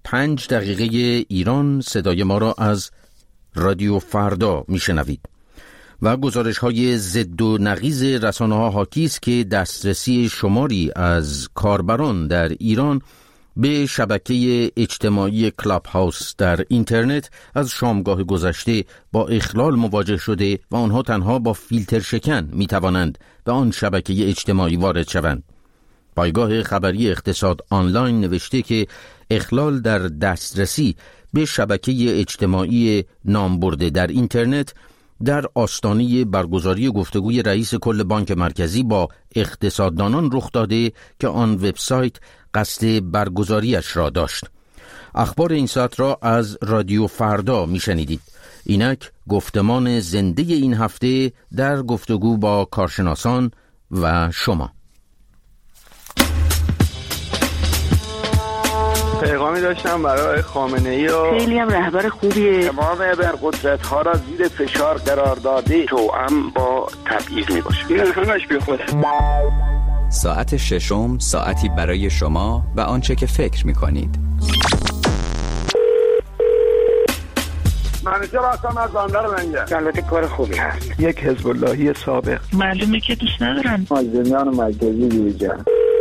5 دقیقه ایران صدای ما را از رادیو فردا میشنوید و گزارش‌های ضد و نقیض رسانه‌ها حاکی است که دسترسی شماری از کاربران در ایران به شبکه اجتماعی کلاب هاوس در اینترنت از شامگاه گذشته با اخلال مواجه شده و آنها تنها با فیلتر شکن می‌توانند به آن شبکه اجتماعی وارد شوند. پایگاه خبری اقتصاد آنلاین نوشته که اخلال در دسترسی به شبکه اجتماعی نامبرده در اینترنت در آستانه برگزاری گفتگوی رئیس کل بانک مرکزی با اقتصاددانان رخ داده که آن وبسایت قصد برگزاریش را داشت. اخبار این ساعت را از رادیو فردا میشنیدید. اینک گفتمان زنده این هفته در گفتگو با کارشناسان و شما. پیغامی داشتم برای خامنه‌ای و خیلی هم رهبر خوبیه. تمام ابرقدرت‌ها را زیر فشار قرار داده توأم با تبعیض میباشه. این همش بیخوده. ساعت ششم، ساعتی برای شما و آنچه که فکر میکنید. منیشه راستم از باندر منگه. البته کار خوبی هست. یک حزب اللهی سابق. معلومه که دوست ندارن. مازنیان مرکزی دیجن.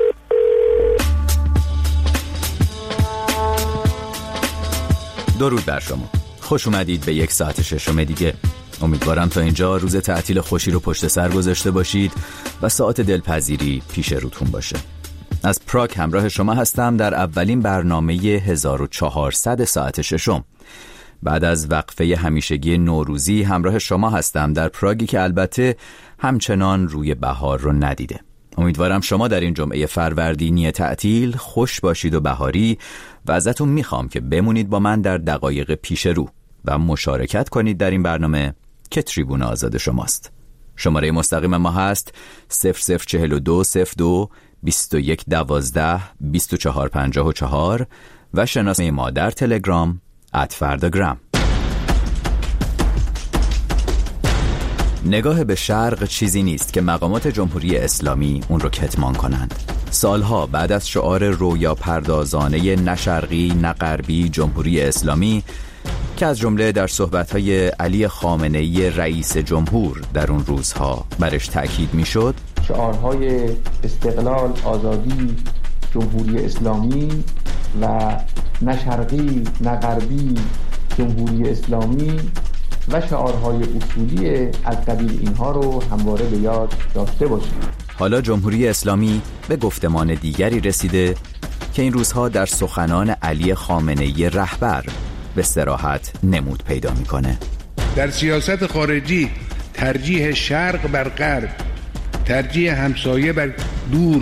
درود بر شما. خوش اومدید به یک ساعت ششم دیگه. امیدوارم تا اینجا روز تعطیل خوشی رو پشت سر گذاشته باشید و ساعت دلپذیری پیش روتون باشه. از پراگ همراه شما هستم در اولین برنامه 1400 ساعت ششم. بعد از وقفه همیشگی نوروزی همراه شما هستم در پراگی که البته همچنان روی بهار رو ندیده. امیدوارم شما در این جمعه فروردینی تعطیل خوش باشید و بهاری و ازتون میخوام که بمونید با من در دقایق پیش رو و مشارکت کنید در این برنامه که تریبون آزاد شماست. شماره مستقیم ما هست 004202 2112 2454 و شناسه ما در تلگرام @فرداگرام. نگاه به شرق چیزی نیست که مقامات جمهوری اسلامی اون رو کتمان کنند. سالها بعد از شعار رویا پردازانه نه شرقی نه غربی جمهوری اسلامی که از جمله در صحبت‌های علی خامنه‌ای رئیس جمهور در اون روزها برش تأکید می‌شد، شعارهای استقلال، آزادی، جمهوری اسلامی و نه شرقی نه غربی جمهوری اسلامی و شعارهای اصولی از قبیل اینها رو همواره به یاد داشته باشیم. حالا جمهوری اسلامی به گفتمان دیگری رسیده که این روزها در سخنان علی خامنه‌ای رهبر به صراحت نمود پیدا میکنه. در سیاست خارجی ترجیح شرق بر غرب، ترجیح همسایه بر دور،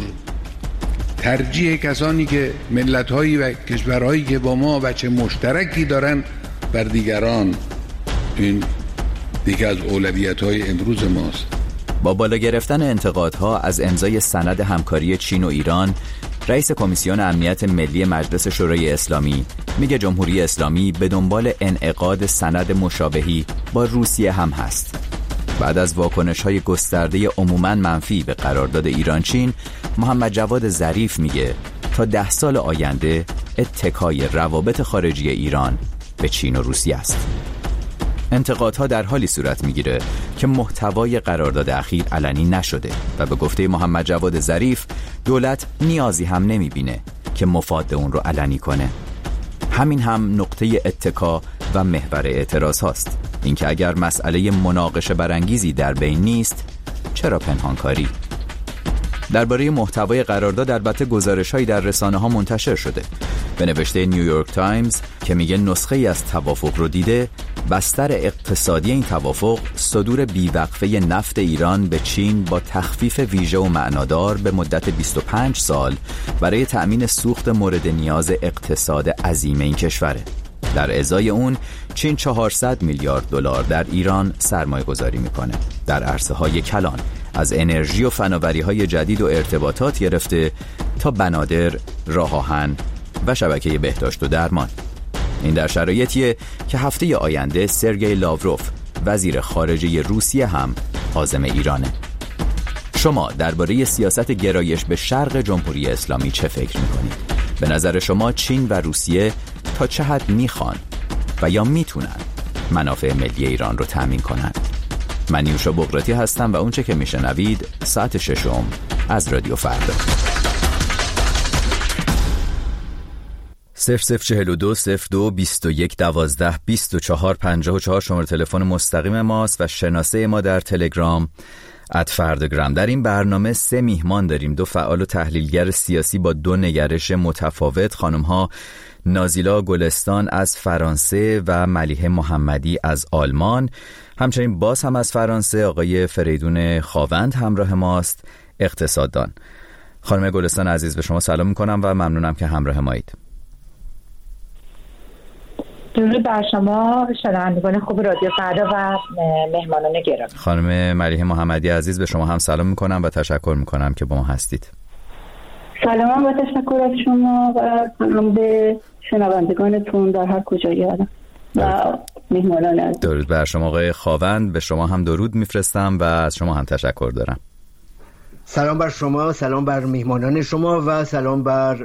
ترجیح کسانی که ملت‌هایی و کشورهایی که با ما وجه مشترکی دارن بر دیگران، این دیگه از اولویت‌های امروز ماست. با بالا گرفتن انتقادها از امضای سند همکاری چین و ایران، رئیس کمیسیون امنیت ملی مجلس شورای اسلامی میگه جمهوری اسلامی به دنبال انعقاد سند مشابهی با روسیه هم هست. بعد از واکنش‌های گسترده عموماً منفی به قرارداد ایران-چین، محمد جواد ظریف میگه تا 10 سال آینده اتکای روابط خارجی ایران به چین و روسیه است. انتقادها در حالی صورت میگیره که محتوای قرارداد اخیر علنی نشده و به گفته محمد جواد ظریف دولت نیازی هم نمیبینه که مفاد اون رو علنی کنه. همین هم نقطه اتکا و محور اعتراض هاست. اینکه اگر مسئله مناقشه برانگیزی در بین نیست، چرا پنهانکاری؟ درباره محتوای قرارداد البته گزارش‌هایی در رسانه‌ها منتشر شده. به نوشته نیویورک تایمز که میگه نسخه‌ای از توافق رو دیده، بستر اقتصادی این توافق صدور بیوقفه نفت ایران به چین با تخفیف ویژه و معنادار به مدت 25 سال برای تأمین سوخت مورد نیاز اقتصاد عظیم این کشوره. در ازای اون چین 400 میلیارد دلار در ایران سرمایه گذاری میکنه در عرصه‌های کلان، از انرژی و فناوری‌های جدید و ارتباطات گرفته تا بنادر، راه آهن و شبکه بهداشت و درمان. این در شرایطیه که هفته آینده سرگئی لاوروف وزیر خارجه روسیه هم عازم ایرانه. شما درباره سیاست گرایش به شرق جمهوری اسلامی چه فکر میکنید؟ به نظر شما چین و روسیه تا چه حد میخوان و یا میتونن منافع ملی ایران رو تامین کنند. من نیوشا بغراتی هستم و اونچه که میشنوید ساعت 6 از رادیو فردا. 0042 02 21 12 24 54 شماره تلفن مستقیم ماست و شناسه ما در تلگرام @فرداگرام. در این برنامه 3 میهمان داریم، 2 فعال و تحلیلگر سیاسی با 2 نگرش متفاوت، خانم‌ها نازیلا گلستان از فرانسه و ملیحه محمدی از آلمان. همچنین باز هم از فرانسه آقای فریدون خاوند همراه ماست، اقتصاددان. خانم گلستان عزیز به شما سلام میکنم و ممنونم که همراه مایید. درود بر شما شنوندگان خوب رادیو فردا و مهمانان گرامی. خانم ملیحه محمدی عزیز به شما هم سلام میکنم و تشکر میکنم که با ما هستید. سلام و تشکر از شما و سلام به شنوندگانتون در هر کجایی هستن و مهمانان عزیز. درود بر شما آقای خاوند، به شما هم درود میفرستم و از شما هم تشکر دارم. سلام بر شما، سلام بر مهمانان شما و سلام بر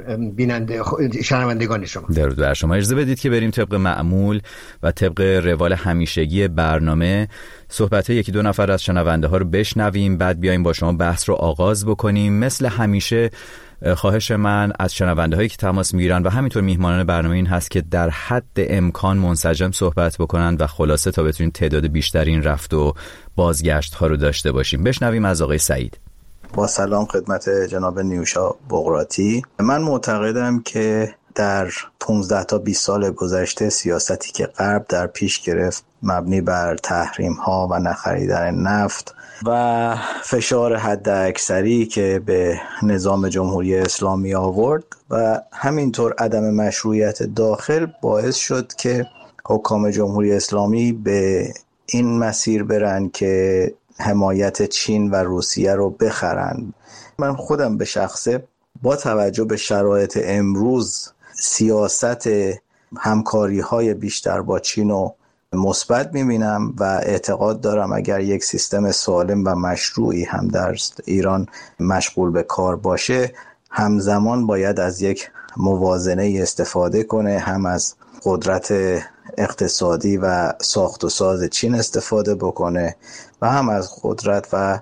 شنوندگان شما. درود بر شما. اجازه بدید که بریم طبق معمول و طبق روال همیشگی برنامه، صحبت 1-2 نفر از شنونده ها رو بشنویم، بعد بیایم با شما بحث رو آغاز بکنیم. مثل همیشه خواهش من از شنونده هایی که تماس میگیرن و همینطور میهمانان برنامه این هست که در حد امکان منسجم صحبت بکنند و خلاصه تا بتونیم تعداد بیشتری این رفت و بازگشت ها رو داشته باشیم. بشنویم از آقای سعید. با سلام خدمت جناب نیوشا بغراتی. من معتقدم که در 15 تا 20 سال گذشته سیاستی که غرب در پیش گرفت مبنی بر تحریم ها و نخریدن نفت و فشار حد اکثری که به نظام جمهوری اسلامی آورد و همینطور عدم مشروعیت داخل باعث شد که حکام جمهوری اسلامی به این مسیر برن که حمایت چین و روسیه رو بخرن. من خودم به شخصه با توجه به شرایط امروز سیاست همکاری های بیشتر با چین رو مثبت میبینم و اعتقاد دارم اگر یک سیستم سالم و مشروعی هم در ایران مشغول به کار باشه، همزمان باید از یک موازنه استفاده کنه، هم از قدرت اقتصادی و ساخت و ساز چین استفاده بکنه و هم از قدرت و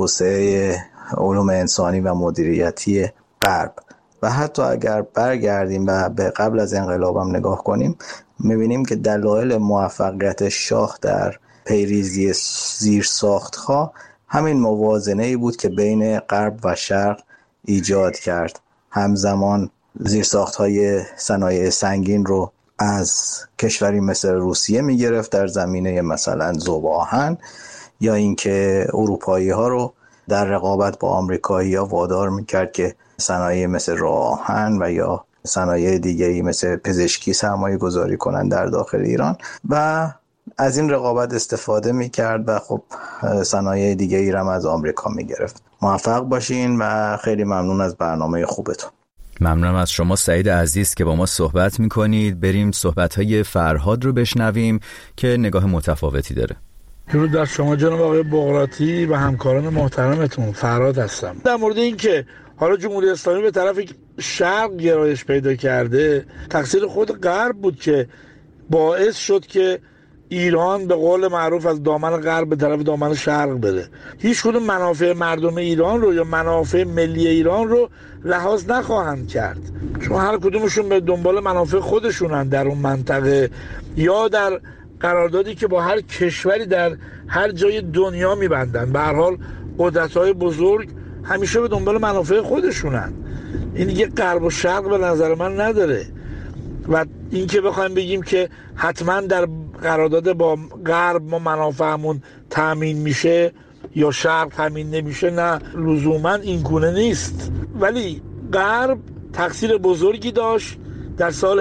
توسعه علوم انسانی و مدیریتی غرب. و حتی اگر برگردیم و به قبل از انقلابم نگاه کنیم، میبینیم که دلایل موفقیت شاه در پیریزی زیرساخت‌ها همین موازنه‌ای بود که بین غرب و شرق ایجاد کرد. همزمان زیرساخت‌های صنایع سنگین رو از کشوری مثل روسیه میگرفت در زمینه مثلا ذوب آهن، یا اینکه اروپایی‌ها رو در رقابت با آمریکایی‌ها وادار میکرد که صنایع مثل راه آهن و یا صنایع دیگه‌ای مثل پزشکی سرمایه گذاری کنن در داخل ایران و از این رقابت استفاده میکرد و خب صنایع دیگه‌ای رو از آمریکا میگرفت. موفق باشین و خیلی ممنون از برنامه خوبتون. ممنونم از شما سعید عزیز که با ما صحبت میکنید. بریم صحبت‌های فرهاد رو بشنویم که نگاه متفاوتی داره. درود بر شما جناب آقای بغراتی و همکاران محترمتون. فرهاد هستم. در مورد این که حالا جمهوری اسلامی به طرف شرق گرایش پیدا کرده، تقصیر خود غرب بود که باعث شد که ایران به قول معروف از دامن غرب به طرف دامن شرق بره. هیچ کدوم منافع مردم ایران رو یا منافع ملی ایران رو لحاظ نخواهند کرد، چون هر کدومشون به دنبال منافع خودشونن در اون منطقه یا در قراردادی که با هر کشوری در هر جای دنیا میبندن. به هر حال قدرت‌های بزرگ همیشه به دنبال منافع خودشونن. این دیگه غرب و شرق به نظر من نداره. و این که بخوایم بگیم که حتما در قرارداد با غرب ما منافعمون تامین میشه یا شرق تامین نمیشه، نه لزوما این گونه نیست. ولی غرب تقصیر بزرگی داشت در سال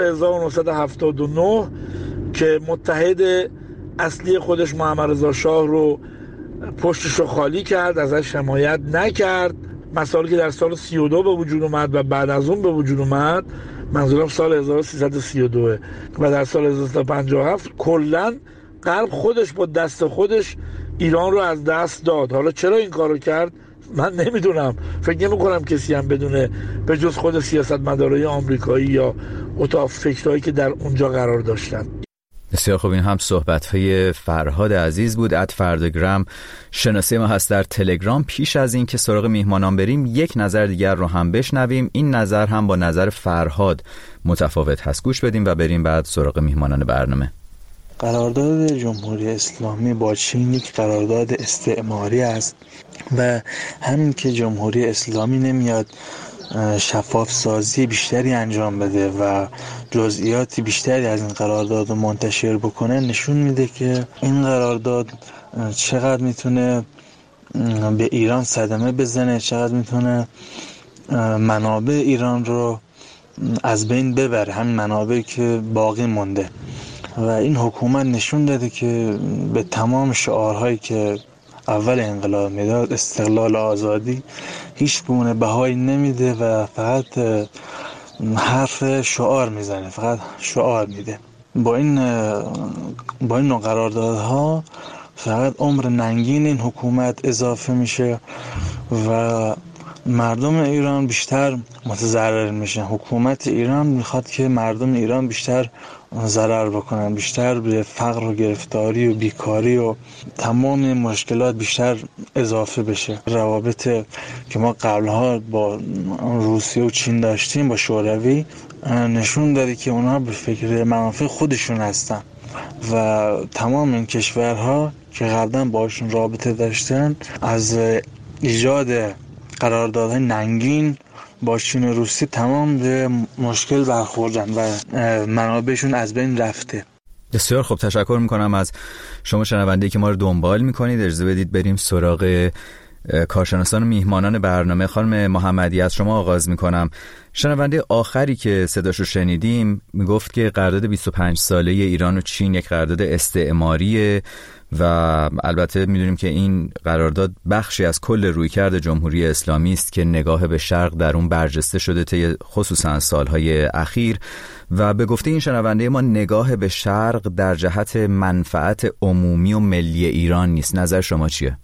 1979 که متحد اصلی خودش محمد رضا شاه رو پشتش رو خالی کرد، ازش حمایت نکرد. مسائلی که در سال 32 به وجود اومد و بعد از اون به وجود اومد، منظورم سال 1332 و در سال 1357 کلاً غرب خودش با دست خودش ایران رو از دست داد. حالا چرا این کارو کرد من نمیدونم، فکر نمی‌کنم کسی هم بدونه به جز خود سیاستمدارای آمریکایی یا اتاق فکرهایی که در اونجا قرار داشتن. بسیار خوب. این هم صحبت‌های فرهاد عزیز بود. @فردگرام شناسه ما هست در تلگرام. پیش از این که سراغ میهمانان بریم یک نظر دیگر رو هم بشنویم. این نظر هم با نظر فرهاد متفاوت هست. گوش بدیم و بریم بعد سراغ میهمانان برنامه. قرارداد جمهوری اسلامی با چین یک قرارداد استعماری است و همین که جمهوری اسلامی نمیاد شفاف سازی بیشتری انجام بده و جزئیات بیشتری از این قرارداد رو منتشر بکنه نشون میده که این قرارداد چقدر میتونه به ایران صدمه بزنه، چقدر میتونه منابع ایران رو از بین ببره، همین منابعی که باقی مونده. و این حکومت نشون داده که به تمام شعارهایی که اول انقلاب میداد، استقلال و آزادی، هیچ گونه بهایی نمیده و فقط حرف شعار میزنه، فقط شعار میده. با این نوع قراردادها فقط عمر ننگین این حکومت اضافه میشه و مردم ایران بیشتر متضرر میشن. حکومت ایران میخواد که مردم ایران بیشتر ضرر بکنن، بیشتر به فقر و گرفتاری و بیکاری و تمام مشکلات بیشتر اضافه بشه. روابط که ما قبلها با روسیه و چین داشتیم، با شوروی، نشون داده که اونها به فکر منافع خودشون هستن و تمام این کشورها که قبلا باشون رابطه داشتن از ایجاد قراردادهای ننگین با چین و روسیه تمام به مشکل برخوردن و منابعشون از بین رفته. بسیار خوب، تشکر میکنم از شما شنونده‌ای که ما رو دنبال میکنید. اجازه بدید بریم سراغ کارشناسان و میهمانان برنامه. خانم محمدی از شما آغاز میکنم. شنونده آخری که صداشو شنیدیم میگفت که قرارداد 25 ساله ایران و چین یک قرارداد استعماریه و البته میدونیم که این قرارداد بخشی از کل رویکرد جمهوری اسلامی است که نگاه به شرق در اون برجسته شده طی خصوصا سالهای اخیر و به گفته این شنونده ما نگاه به شرق در جهت منفعت عمومی و ملی ایران نیست. نظر شما چیه؟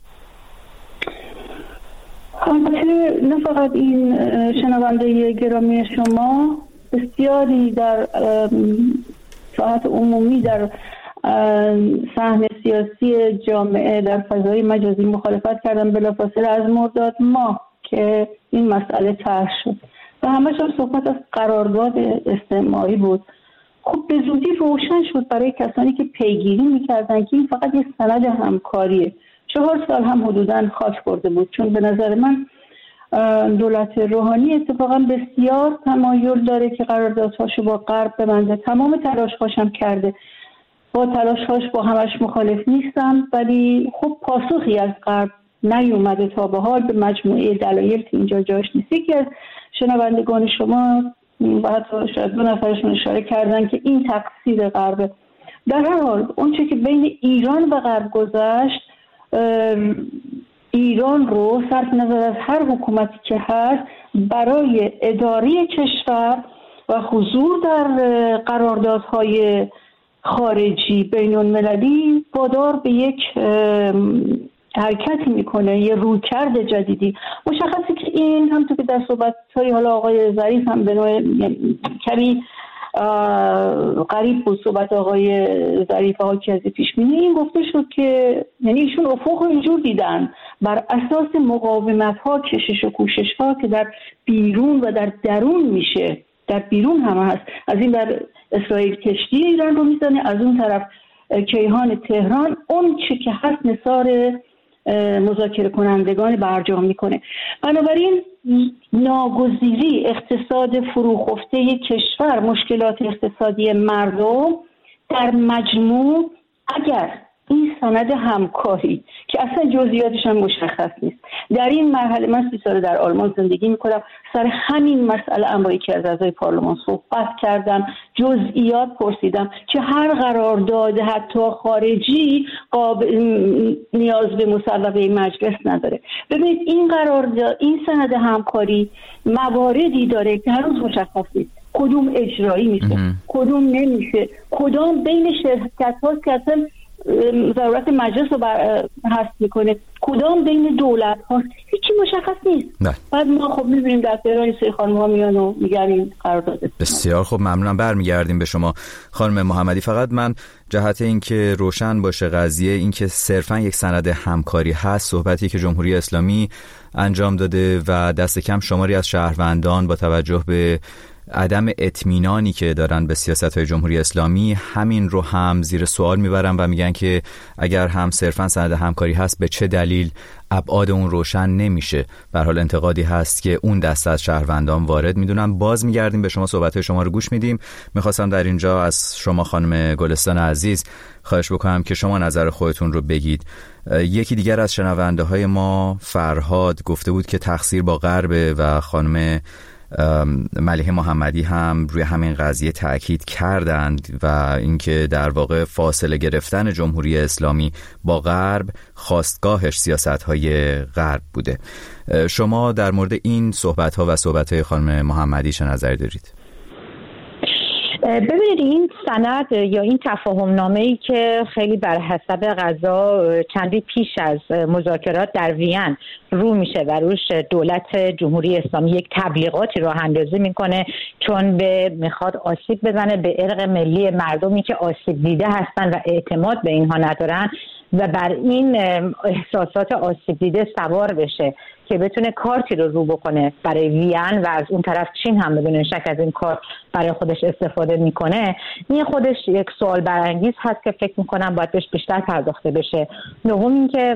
نه فقط این شنونده گرامی شما، بسیاری در ساحت عمومی در صحنه سیاسی جامعه در فضای مجازی مخالفت کردن بلافاصله از مرداد ماه که این مسئله طرح شد و همش هم صحبت از قرارداد استعماری بود. خب به زودی روشن شد برای کسانی که پیگیری میکردن که این فقط یک سند همکاریه. 4 سال هم حدوداً خاک برده بود، چون به نظر من دولت روحانی اتفاقا بسیار تمایل داره که قراردادهاشو با غرب ببنده. تمام تلاش‌هاش هم کرده، با تلاش‌هاش با همش مخالف نیستم، ولی خب پاسخی از غرب نیومده تا به حال به مجموعه دلایل که اینجا جاش نیست. یکی از شنوندگان شما و حتی شاید 2 نفرشون اشاره کردن که این تقصیر غربه. در هر حال اونچه که بین ایران و غرب گذشت، ایران رو صرف نظر از هر حکومتی که هست برای اداره کشور و حضور در قراردادهای خارجی بین المللی وادار به یک حرکتی میکنه، یه رویکرد جدیدی. مشخصه که این همونطور که در صحبت‌های حالا آقای ظریف هم به نوع کمی قریب بود، صحبت آقای ظریف ها که از پیش‌بینی این گفته شد که یعنی ایشون افق اینجور دیدن بر اساس مقاومت ها، کشش و کوشش ها که در بیرون و در درون میشه، در بیرون هم هست. از این در اسرائیل کشتی ایران رو میزنه، از اون طرف کیهان تهران اون چه که هست نثار مذاکره کنندگان برجام میکنه. بنابراین ناگزیری اقتصاد فروخفته کشور، مشکلات اقتصادی مردم در مجموع، اگر این سند همکاری که اصلا جزئیاتش هم مشخص نیست، در این مرحله من 30 سال در آلمان زندگی میکنم، سر همین مسئله هم با یکی از اعضای پارلمان صحبت کردم، جزئیات پرسیدم که هر قرارداد حتی خارجی نیاز به مصوبه مجلس نداره. ببینید این قرارداد، این سند همکاری مواردی داره که هنوز مشخص نیست کدوم اجرایی میشه، کدوم نمیشه، کدام بین شرکت هاست که اصلا ضرورت مجلس رو حذف میکنه، کدام بین دولت ها هیچی مشخص نیست. بعد ما خب میبینیم در تهران سری خانم ها میان و میگن این قرارداد. بسیار خب، ممنونم. برمیگردیم به شما خانم محمدی. فقط من جهت این که روشن باشه قضیه، این که صرفا یک سند همکاری هست، صحبتی که جمهوری اسلامی انجام داده و دست کم شماری از شهروندان با توجه به عدم اطمینانی که دارن به سیاست‌های جمهوری اسلامی همین رو هم زیر سوال میبرن و میگن که اگر هم صرفاً سند همکاری هست به چه دلیل ابعاد اون روشن نمیشه. به هر حال انتقادی هست که اون دسته از شهروندان وارد میدونن. باز میگردیم به شما، صحبت‌های شما رو گوش میدیم. میخواستم در اینجا از شما خانم گلستان عزیز خواهش بکنم که شما نظر خودتون رو بگید. یکی دیگر از شنونده های ما فرهاد گفته بود که تقصیر با غربه و خانم ملیحه محمدی هم روی همین قضیه تأکید کردند و اینکه در واقع فاصله گرفتن جمهوری اسلامی با غرب خواستگاهش سیاست‌های غرب بوده. شما در مورد این صحبت‌ها و صحبت‌های خانم محمدی چه نظری دارید؟ ببینید، این سند یا این تفاهم نامه‌ای که خیلی بر حسب قضا چندی پیش از مذاکرات در وین رو میشه و روش دولت جمهوری اسلامی یک تبلیغاتی راه اندازی میکنه، چون میخواد آسیب بزنه به ارق ملی مردمی که آسیب دیده هستن و اعتماد به اینها ندارن و بر این احساسات آسیب دیده سوار بشه که بتونه کارتی رو بکنه برای وین و از اون طرف چین هم بدون شک از این کار برای خودش استفاده میکنه. این خودش یک سوال برانگیز هست که فکر میکنم باید بهش بیشتر پرداخته بشه. دوم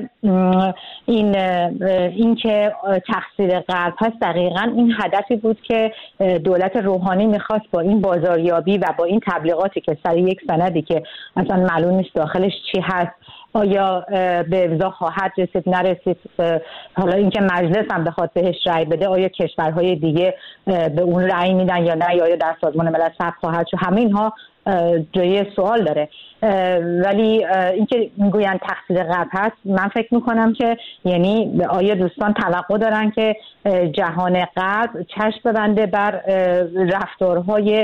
این که تقصیر غرب هست، دقیقاً این هدفی بود که دولت روحانی میخواست با این بازاریابی و با این تبلیغاتی که سر یک سندی که اصلا معلوم نیست داخلش چی هست، آیا به امضا خواهد رسید نرسید، حالا اینکه مجلس هم بخواد بهش رأی بده آیا کشورهای دیگه به اون رأی میدن یا نه، یا آیا در سازمان ملل ثبت خواهد شد، همه اینها جای سوال داره. ولی اینکه میگوین تقصیر غرب هست، من فکر میکنم که یعنی آیا دوستان توقع دارن که جهان غرب چشم ببنده بر رفتارهای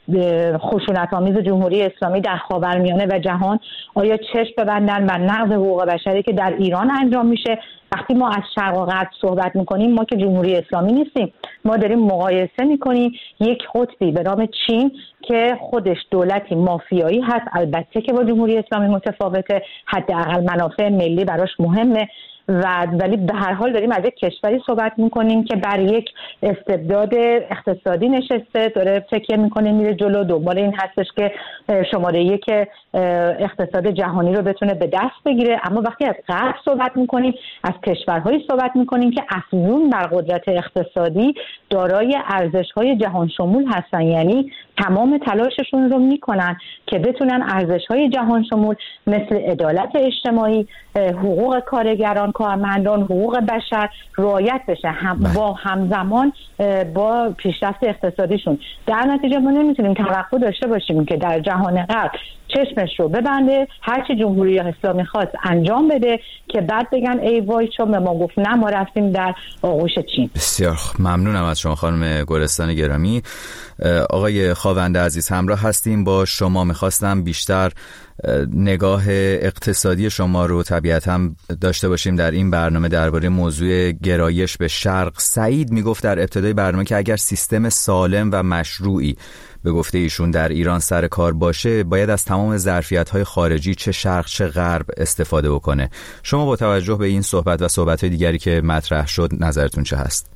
خشونت‌آمیز جمهوری اسلامی در خاورمیانه و جهان؟ آیا چشم ببندن بر نقض حقوق بشری که در ایران انجام میشه؟ وقتی ما از شرق و غرب صحبت میکنیم، ما که جمهوری اسلامی نیستیم، ما داریم مقایسه میکنیم یک قطبی به نام چین که خودش دولتی مافیایی هست، البته که با جمهوری اسلامی متفاوته، حداقل منافع ملی براش مهمه، ولی به هر حال داریم از یک کشوری صحبت میکنیم که بر یک استبداد اقتصادی نشسته، داره فکر میکنه میره جلو، دنبال این هستش که شماره یک اقتصاد جهانی رو بتونه به دست بگیره. اما وقتی از غرب صحبت میکنیم، از کشورهایی صحبت میکنیم که افزون بر قدرت اقتصادی دارای ارزش‌های جهان شمول هستن، یعنی تمام تلاششون رو میکنن که بتونن ارزش‌های جهان شمول مثل عدالت اجتماعی، حقوق کارگران، کارمندان، حقوق بشر رعایت بشه با همزمان با پیشرفت اقتصادیشون. در نتیجه ما نمیتونیم توقع داشته باشیم که در جهان غرب چشمش رو ببنده، هرچی جمهوری اسلامی خواست انجام بده که بعد بگن ای وای چون به ما گفت نه ما رفتیم در آغوش چین. بسیار ممنونم از شما خانم گلستان گرامی. آقای خاونده عزیز، همراه هستیم با شما. میخواستم بیشتر نگاه اقتصادی شما رو طبیعتاً داشته باشیم در این برنامه درباره موضوع گرایش به شرق. سعید میگفت در ابتدای برنامه که اگر سیستم سالم و مشروعی به گفته ایشون در ایران سر کار باشه، باید از تمام ظرفیت‌های خارجی چه شرق چه غرب استفاده بکنه. شما با توجه به این صحبت و صحبت‌های دیگری که مطرح شد نظرتون چه هست؟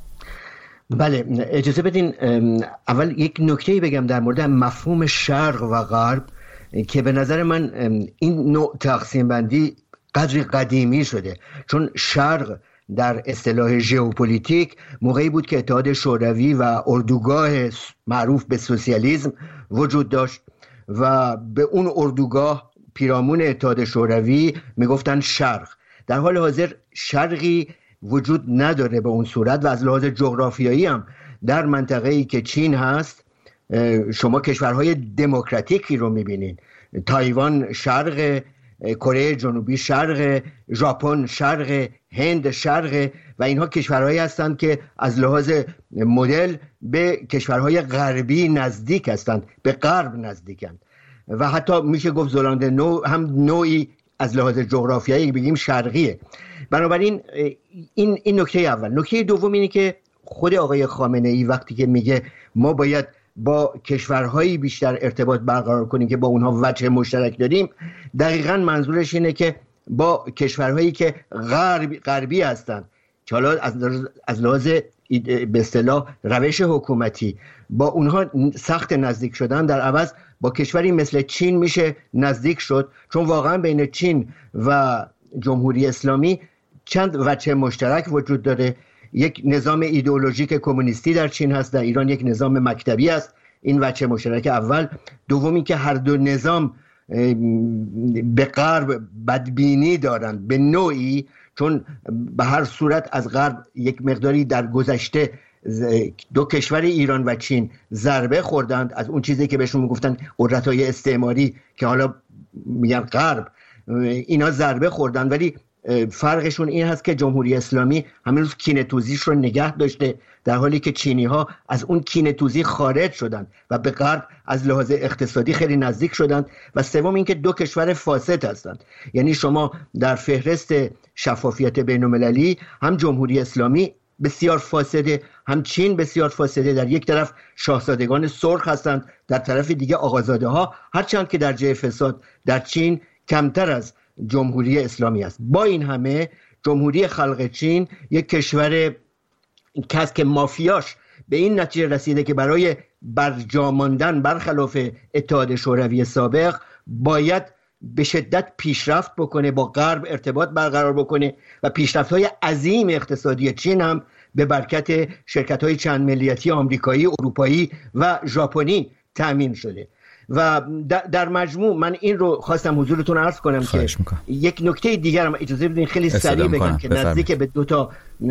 بله، اجازه بدین اول یک نکته‌ای بگم در مورد مفهوم شرق و غرب که به نظر من این نوع تقسیم بندی قدری قدیمی شده، چون شرق در اصطلاح ژئوپلیتیک موقعی بود که اتحاد شوروی و اردوگاه معروف به سوسیالیسم وجود داشت و به اون اردوگاه پیرامون اتحاد شوروی میگفتن شرق. در حال حاضر شرقی وجود نداره به اون صورت و از لحاظ جغرافیایی هم در منطقه‌ای که چین هست شما کشورهای دموکراتیکی رو میبینین. تایوان شرق، کره جنوبی شرق، ژاپن شرق، هند شرق و اینها کشورهایی هستند که از لحاظ مدل به کشورهای غربی نزدیک هستند، به غرب نزدیکند و حتی میشه گفت زلاند نو هم نوعی از لحاظ جغرافیایی بگیم شرقیه. بنابراین این نکته اول. نکته دوم اینه که خود آقای خامنه‌ای وقتی که میگه ما باید با کشورهایی بیشتر ارتباط برقرار کنیم که با اونها وجه مشترک داریم، دقیقاً منظورش اینه که با کشورهایی که غربی هستند که حالا از لحاظ به اصطلاح روش حکومتی با اونها سخت نزدیک شدن، در عوض با کشوری مثل چین میشه نزدیک شد، چون واقعا بین چین و جمهوری اسلامی چند وجه مشترک وجود داره. یک نظام ایدئولوژیک کمونیستی در چین هست، در ایران یک نظام مکتبی است. این وجه مشترک اول. دومی که هر دو نظام به غرب بدبینی دارند به نوعی، چون به هر صورت از غرب یک مقداری در گذشته دو کشور ایران و چین ضربه خوردند از اون چیزی که بهشون میگفتن قدرت‌های استعماری که حالا میگن غرب، اینا ضربه خوردن، ولی فرقشون این هست که جمهوری اسلامی همین روز کینه‌توزیش رو نگه داشته، در حالی که چینی‌ها از اون کینه‌توزی خارج شدن و به غرب از لحاظ اقتصادی خیلی نزدیک شدند. و سوم این که دو کشور فاسد هستند. یعنی شما در فهرست شفافیت بین‌المللی هم جمهوری اسلامی بسیار فاسده، هم چین بسیار فاسده. در یک طرف شاهزادگان سرخ هستند، در طرف دیگه آقازاده ها، هرچند که درجه فساد در چین کمتر از جمهوری اسلامی است. با این همه جمهوری خلق چین یک کشور کس که مافیاش به این نتیجه رسیده که برای برجا ماندن برخلاف اتحاد شوروی سابق باید به شدت پیشرفت بکنه، با غرب ارتباط برقرار بکنه و پیشرفت‌های عظیم اقتصادی چین هم به برکت شرکت‌های چند ملیتی آمریکایی، اروپایی و ژاپنی تأمین شده. و در مجموع من این رو خواستم حضورتون عرض کنم که یک نکته دیگر هم اجازه بدین خیلی سریع بگم که نزدیک به 2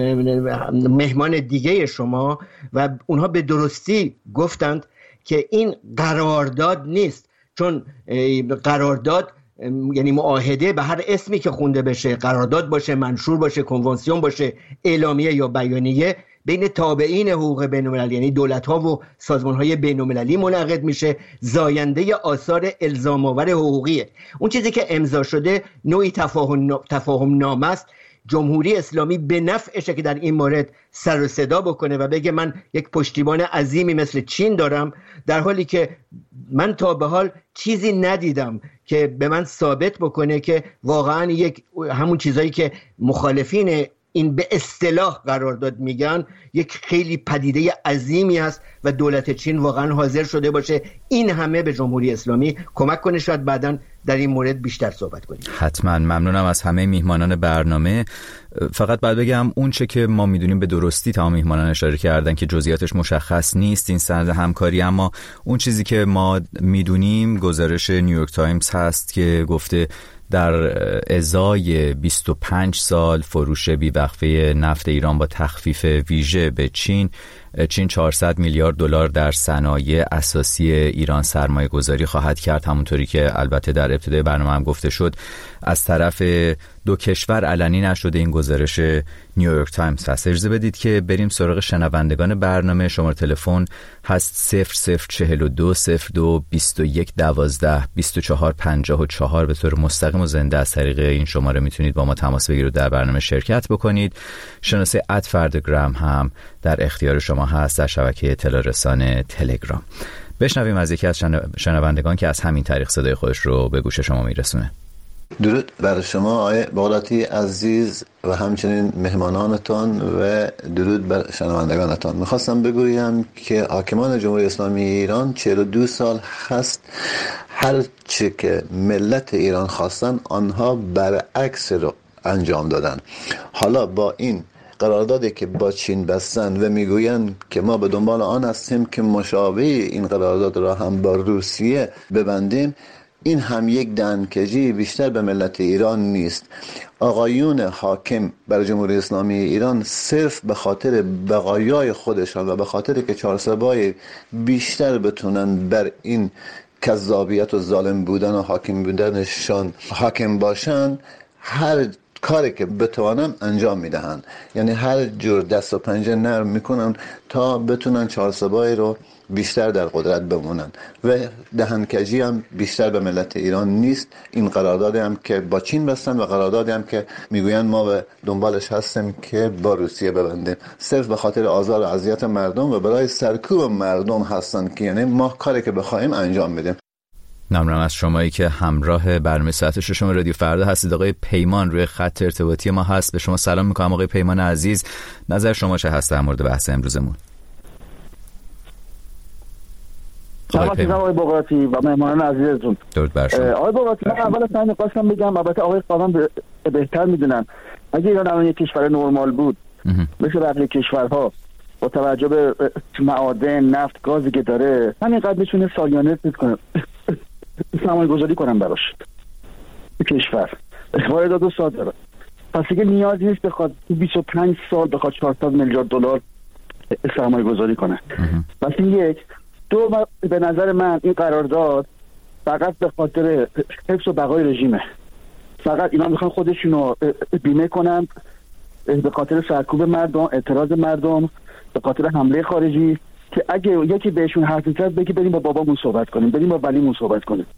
مهمان دیگه شما و اونها به درستی گفتند که این قرارداد نیست، چون قرارداد یعنی معاهده به هر اسمی که خونده بشه، قرارداد باشه، منشور باشه، کنوانسیون باشه، اعلامیه یا بیانیه، بین تابعین حقوق بین‌المللی یعنی دولت‌ها و سازمان‌های بین‌المللی منعقد میشه، زاینده آثار الزام‌آور حقوقیه. اون چیزی که امضا شده نوعی تفاهم نامه است. جمهوری اسلامی به نفعشه که در این مورد سر و صدا بکنه و بگه من یک پشتیبان عظیمی مثل چین دارم، در حالی که من تا به حال چیزی ندیدم که به من ثابت بکنه که واقعا همون چیزایی که مخالفین این به اصطلاح قرارداد میگن یک خیلی پدیده عظیمی است و دولت چین واقعا حاضر شده باشه این همه به جمهوری اسلامی کمک کنه. شاید بعداً در این مورد بیشتر صحبت کنیم. حتما. ممنونم از همه میهمانان برنامه. فقط بعد بگم اون چه که ما میدونیم به درستی تمام میهمانان اشاره کردن که جزئیاتش مشخص نیست این سند همکاری، اما اون چیزی که ما میدونیم گزارش نیویورک تایمز هست که گفته در ازای 25 سال فروش بیوقفه نفت ایران با تخفیف ویژه به چین 400 میلیارد دلار در صنایع اساسی ایران سرمایه گذاری خواهد کرد. همونطوری که البته در ابتدای برنامه هم گفته شد از طرف دو کشور علنی نشده این گزارش نیویورک تایمز هست. اجازه بدید که بریم سراغ شنوندگان برنامه. شماره تلفن هست 0042 02 21 12 24 54. به طور مستقیم و زنده از طریق این شماره میتونید با ما تماس بگیرید و در برنامه شرکت بکنید. شناسه @فردگرام هم در اختیار شما هست در شبکه اطلاع رسان تلگرام. بشنویم از یکی از شنوندگان که از همین طریق صدای خودش رو به گوش شما میرسونه. درود بر شما آقای بغدادی عزیز و همچنین مهمانانتان و درود بر شنوندگانتان. میخواستم بگویم که حاکمان جمهوری اسلامی ایران 42 سال هست هر چی که ملت ایران خواستن آنها برعکس رو انجام دادن. حالا با این قراردادی که با چین بستن و میگوین که ما به دنبال آن هستیم که مشابه این قرارداد را هم با روسیه ببندیم، این هم یک دهنکجی بیشتر به ملت ایران نیست. آقایون حاکم بر جمهوری اسلامی ایران صرف به خاطر بقایای خودشان و به خاطر که چهارسبای بیشتر بتونن بر این کذابیت و ظالم بودن و حاکم بودنشان حاکم باشن، هر کاری که بتوانم انجام میدهند. یعنی هر جور دست و پنجه نرم میکنن تا بتونن چهارسبایی رو بیشتر در قدرت بمونن و دهنکجی هم بیشتر به ملت ایران نیست. این قراردادی هم که با چین بستن و قراردادی هم که میگوین ما به دنبالش هستیم که با روسیه ببندیم، صرف به خاطر آزار و اذیت مردم و برای سرکوب مردم هستن که یعنی ما کاری که بخوایم انجام میدیم. ممنونم از شمایی که همراه برنامه ساعت ششم رادیو فردا هستید. آقای پیمان روی خط ارتباطی ما هست. به شما سلام میکنم آقای پیمان عزیز. نظر شما چه هست در مورد بحث امروزمون؟ سلام آقای بغراتی و مهمانان عزیزتون. درود بر شما. آقای بغراتی، من اول اصلا می‌خواستم بگم، البته آقای خانم بهتر میدونن، اگه ایران الان یک کشور نرمال بود مثل بقیه کشورها با توجه به معادن، نفت، گازی که داره، همینقدر میتونه سالیانه سرمایه گذاری کنم براش کشور واردات و صادرات. پس دیگه نیازی نیست بخواد 25 سال بخواد 400 میلیارد دلار سرمایه گذاری کنه. پس این یک. دو، به نظر من این قرارداد فقط به خاطر حفظ و بقای رژیمه. فقط اینا میخوان خودشونو بیمه کنن به خاطر سرکوب مردم، اعتراض مردم، به خاطر حمله خارجی، که اگه یکی بهشون حرف زد بگی بریم با بابامون صحبت کنیم، بریم با ولیمون صحبت کنیم.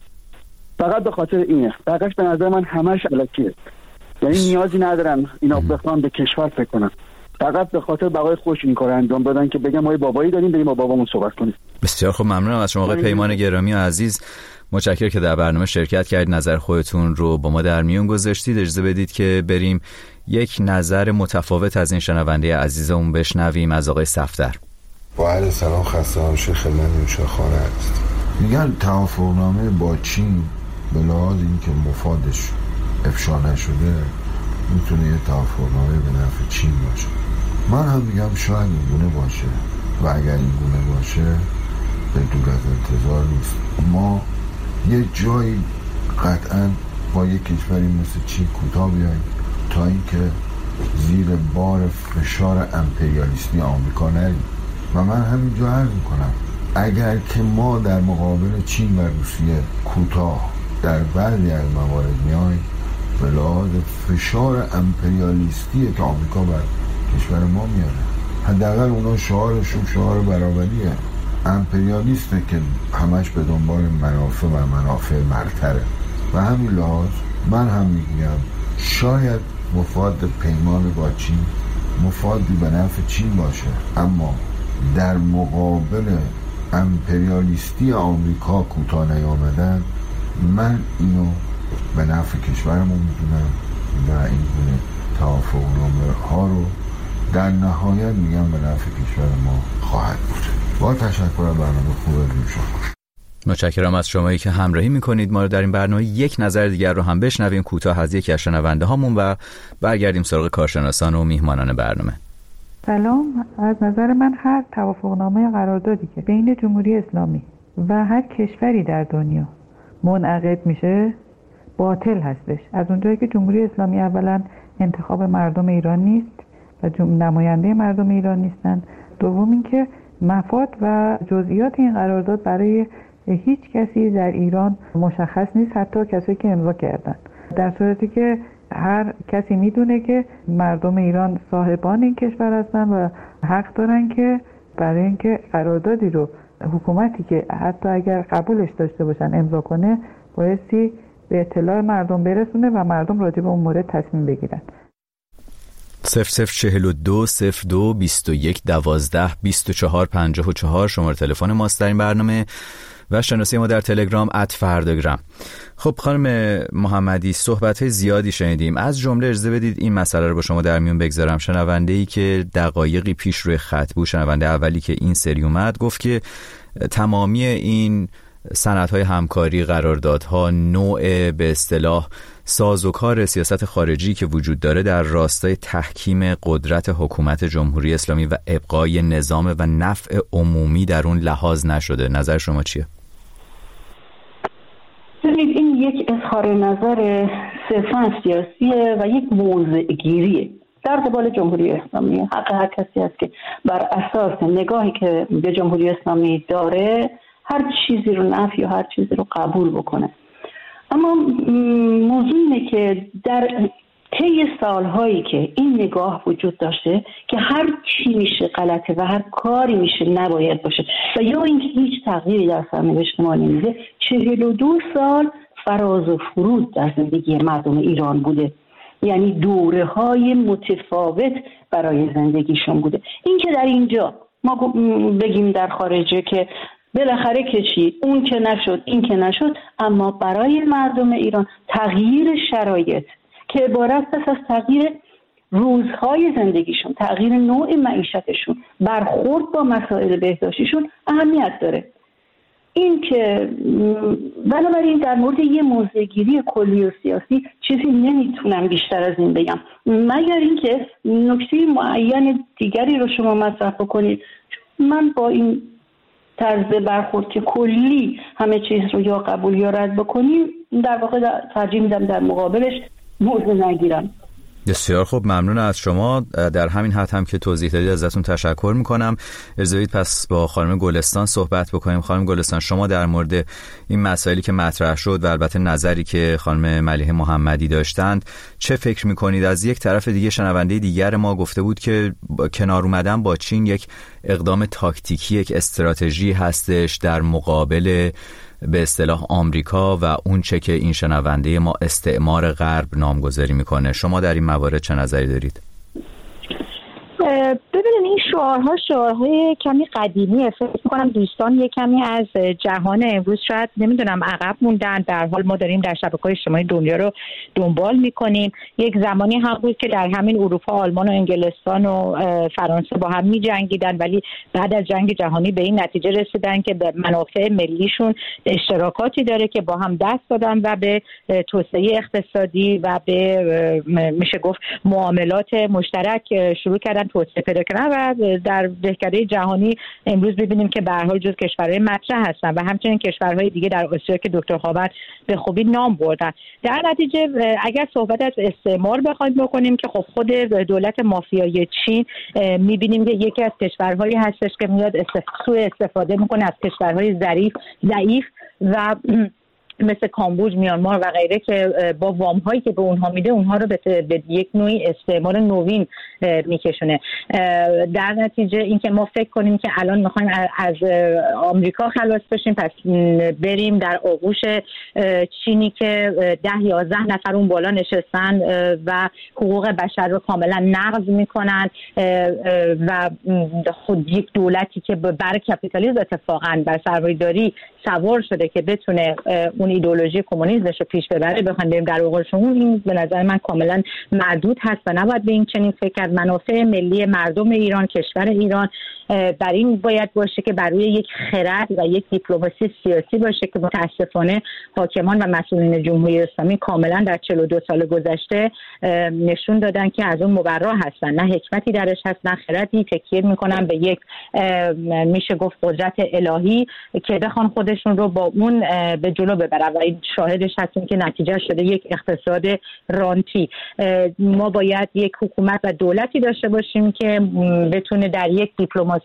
فقط به خاطر اینه. فقط به نظر من همش الکیه. یعنی نیازی ندارن اینا بخوان به کشور فکر کنن، فقط به خاطر بقای خودشون این کارو انجام دادن که بگم ما بابایی داریم، بریم با بابامون صحبت کنیم. بسیار خوب، ممنونم از شما آقای پیمان گرامی عزیز. متشکرم که در برنامه شرکت کردید، نظر خودتون رو با ما در میون گذاشتید. اجازه بدید که بریم یک نظر متفاوت از این شنونده عزیزمون بشنویم از آقای صفدر. با عرض سلام، خسته نباشید خدمت نیوشا خانه است. میگن توافقنامه با چین به لحاظ اینکه مفادش افشا نشده میتونه یه توافقنامه به نفع چین باشه. من هم میگم شاید این گونه باشه و اگر این گونه باشه به دور از انتظار نیست. ما یه جایی قطعا با یک کشوری مثل چین کوتاه بیاییم تا اینکه زیر بار فشار امپریالیستی آمریکا نریم. و من همینجا عرض میکنم اگر که ما در مقابل چین و روسیه کوتاه در بعضی از موارد میاییم به لحاظ فشار امپریالیستیه که آمریکا بر کشور ما میاره. حداقل اونا شعارشون شعار برابریه، امپریالیسته که همش به دنبال منافع و منافع برتره. و همین لحاظ من هم میگم شاید مفاد پیمان با چین مفادی به نفع چین باشه، اما در مقابل امپریالیستی آمریکا کوتاه نیامدن، من اینو به نفع کشورمون میدونم و این گونه توافقنامه ها رو در نهایت میگم به نفع کشور ما خواهد بود. با تشکر از برنامه خوب نیوشا. متشکرم از شمایی که همراهی میکنید ما رو در این برنامه. یک نظر دیگر رو هم بشنویم کوتاه از یکی از شنونده هامون و برگردیم سراغ کارشناسان و میهمانان برنامه. سلام. از نظر من هر توافقنامه قراردادی که بین جمهوری اسلامی و هر کشوری در دنیا منعقد میشه باطل هستش. از اونجایی که جمهوری اسلامی اولا انتخاب مردم ایران نیست و نماینده مردم ایران نیستن. دوم اینکه مفاد و جزئیات این قرارداد برای هیچ کسی در ایران مشخص نیست، حتی کسایی که امضا کردن، در صورتی که هر کسی میدونه که مردم ایران صاحبان این کشور هستن و حق دارن که برای اینکه قراردادی رو حکومتی که حتی اگر قبولش داشته باشن امضا کنه بایستی به اطلاع مردم برسونه و مردم راجع به اون مورد تصمیم بگیرن. 0042 02 21 12 24 54 شماره تلفن ماست در این برنامه و شناسی ما در تلگرام @فرداگرام. خب خانم محمدی، صحبت‌های زیادی شنیدیم، از جمله اجازه بدید این مسئله رو با شما در میون بگذارم. شنونده‌ای که دقایقی پیش روی خط بود، شنونده اولی که این سری اومد، گفت که تمامی این سندهای همکاری، قراردادها، نوع به اصطلاح سازوکار سیاست خارجی که وجود داره در راستای تحکیم قدرت حکومت جمهوری اسلامی و ابقای نظام و نفع عمومی در اون لحاظ نشده. نظر شما چیه؟ ببینید، این یک اظهار نظر صرفاً سیاسیه و یک موضع گیریه در قبال جمهوری اسلامی. حق هر کسی است که بر اساس نگاهی که به جمهوری اسلامی داره هر چیزی رو نفی و هر چیزی رو قبول بکنه. اما موضوع اینه که در طی سالهایی که این نگاه وجود داشته که هر چی میشه غلطه و هر کاری میشه نباید باشه و یا اینکه هیچ تغییری در سرنوشت ما نمیده، 42 سال فراز و فرود در زندگی مردم ایران بوده. یعنی دوره های متفاوت برای زندگیشون بوده. این که در اینجا ما بگیم در خارجه که بالاخره کشید، اون که نشد این که نشد، اما برای مردم ایران تغییر شرایط که عبارت است از تغییر روزهای زندگیشون، تغییر نوع معیشتشون، برخورد با مسائل بهداشتیشون اهمیت داره. این که بنابراین در مورد یه موضع‌گیری کلی و سیاسی چیزی نمیتونم بیشتر از این بگم، مگر اینکه نکته معین دیگری رو شما مطرح بکنید. من با این طرز برخورد که کلی همه چیز رو یا قبول یا رد بکنیم، در واقع ترجیح میدم در مقابلش موضع نگیرم. بسیار خوب، ممنون از شما. در همین حد هم که توضیح دادید ازتون تشکر میکنم. اجازه بدید پس با خانم گلستان صحبت بکنیم. خانم گلستان، شما در مورد این مسائلی که مطرح شد و البته نظری که خانم ملیحه محمدی داشتند چه فکر میکنید؟ از یک طرف دیگه شنونده دیگر ما گفته بود که کنار اومدن با چین یک اقدام تاکتیکی، یک استراتژی هستش در مقابل به اصطلاح آمریکا و اون چه که این شنونده ما استعمار غرب نامگذاری میکنه. شما در این موارد چه نظری دارید؟ ببینید این شعارهای کمی قدیمیه. فکر می‌کنم دوستان یک کمی از جهان امروز شاید نمیدونم عقب موندن. در حال ما داریم در شبکه‌های اجتماعی دنیا رو دنبال می‌کنیم. یک زمانی هم بود که در همین اروپا آلمان و انگلستان و فرانسه با هم می‌جنگیدن، ولی بعد از جنگ جهانی به این نتیجه رسیدن که به منافع ملیشون اشتراکاتی داره که با هم دست دادن و به توسعه اقتصادی و به میشه گفت معاملات مشترک شروع کردن توسعه پیدا کردن و در دهکده جهانی امروز ببینیم که به هر حال جز کشورهای مطرح هستن و همچنین کشورهای دیگه در آسیا که دکتر هاون به خوبی نام بردن. در نتیجه اگر صحبت از استعمار بخوایم بکنیم که خب خود دولت مافیایی چین میبینیم که یکی از کشورهایی هستش که میاد سوء استفاده میکنه از کشورهای ضعیف و مثل کامبوج، میانمار و غیره که با وام هایی که به اونها میده اونها رو به یک نوعی استعمار نوین میکشونه. در نتیجه اینکه ما فکر کنیم که الان میخوایم از آمریکا خلاص بشیم پس بریم در آغوش چینی که 10-11 نفر اون بالا نشستن و حقوق بشر رو کاملا نقض میکنن و خود یک دولتی که بر کپیتالیسم اتفاقا بر سرمایه‌داری سوار شده که بتونه اون ایدئولوژی کمونیسمش رو پیش ببره، بخوایم بریم در آغوش اون، این به نظر من کاملا مردود هست و نباید به این چنین فکر کرد. منافع ملی مردم ایران، کشور ایران بر این باید باشه که بر روی یک خرد و یک دیپلماسی سیاسی باشه که متاسفانه حاکمان و مسئولین جمهوری اسلامی کاملا در 42 سال گذشته نشون دادن که از اون مبرا هستن، نه حکمتی درش هست نه خردی، تکیه میکنن به یک میشه گفت قدرت الهی که بخوان خودشون رو با اون به جلو ببرن و این شاهدش هستیم که نتیجه شده یک اقتصاد رانتی. ما باید یک حکومت و دولتی داشته باشیم که بتونه در یک دیپلماسی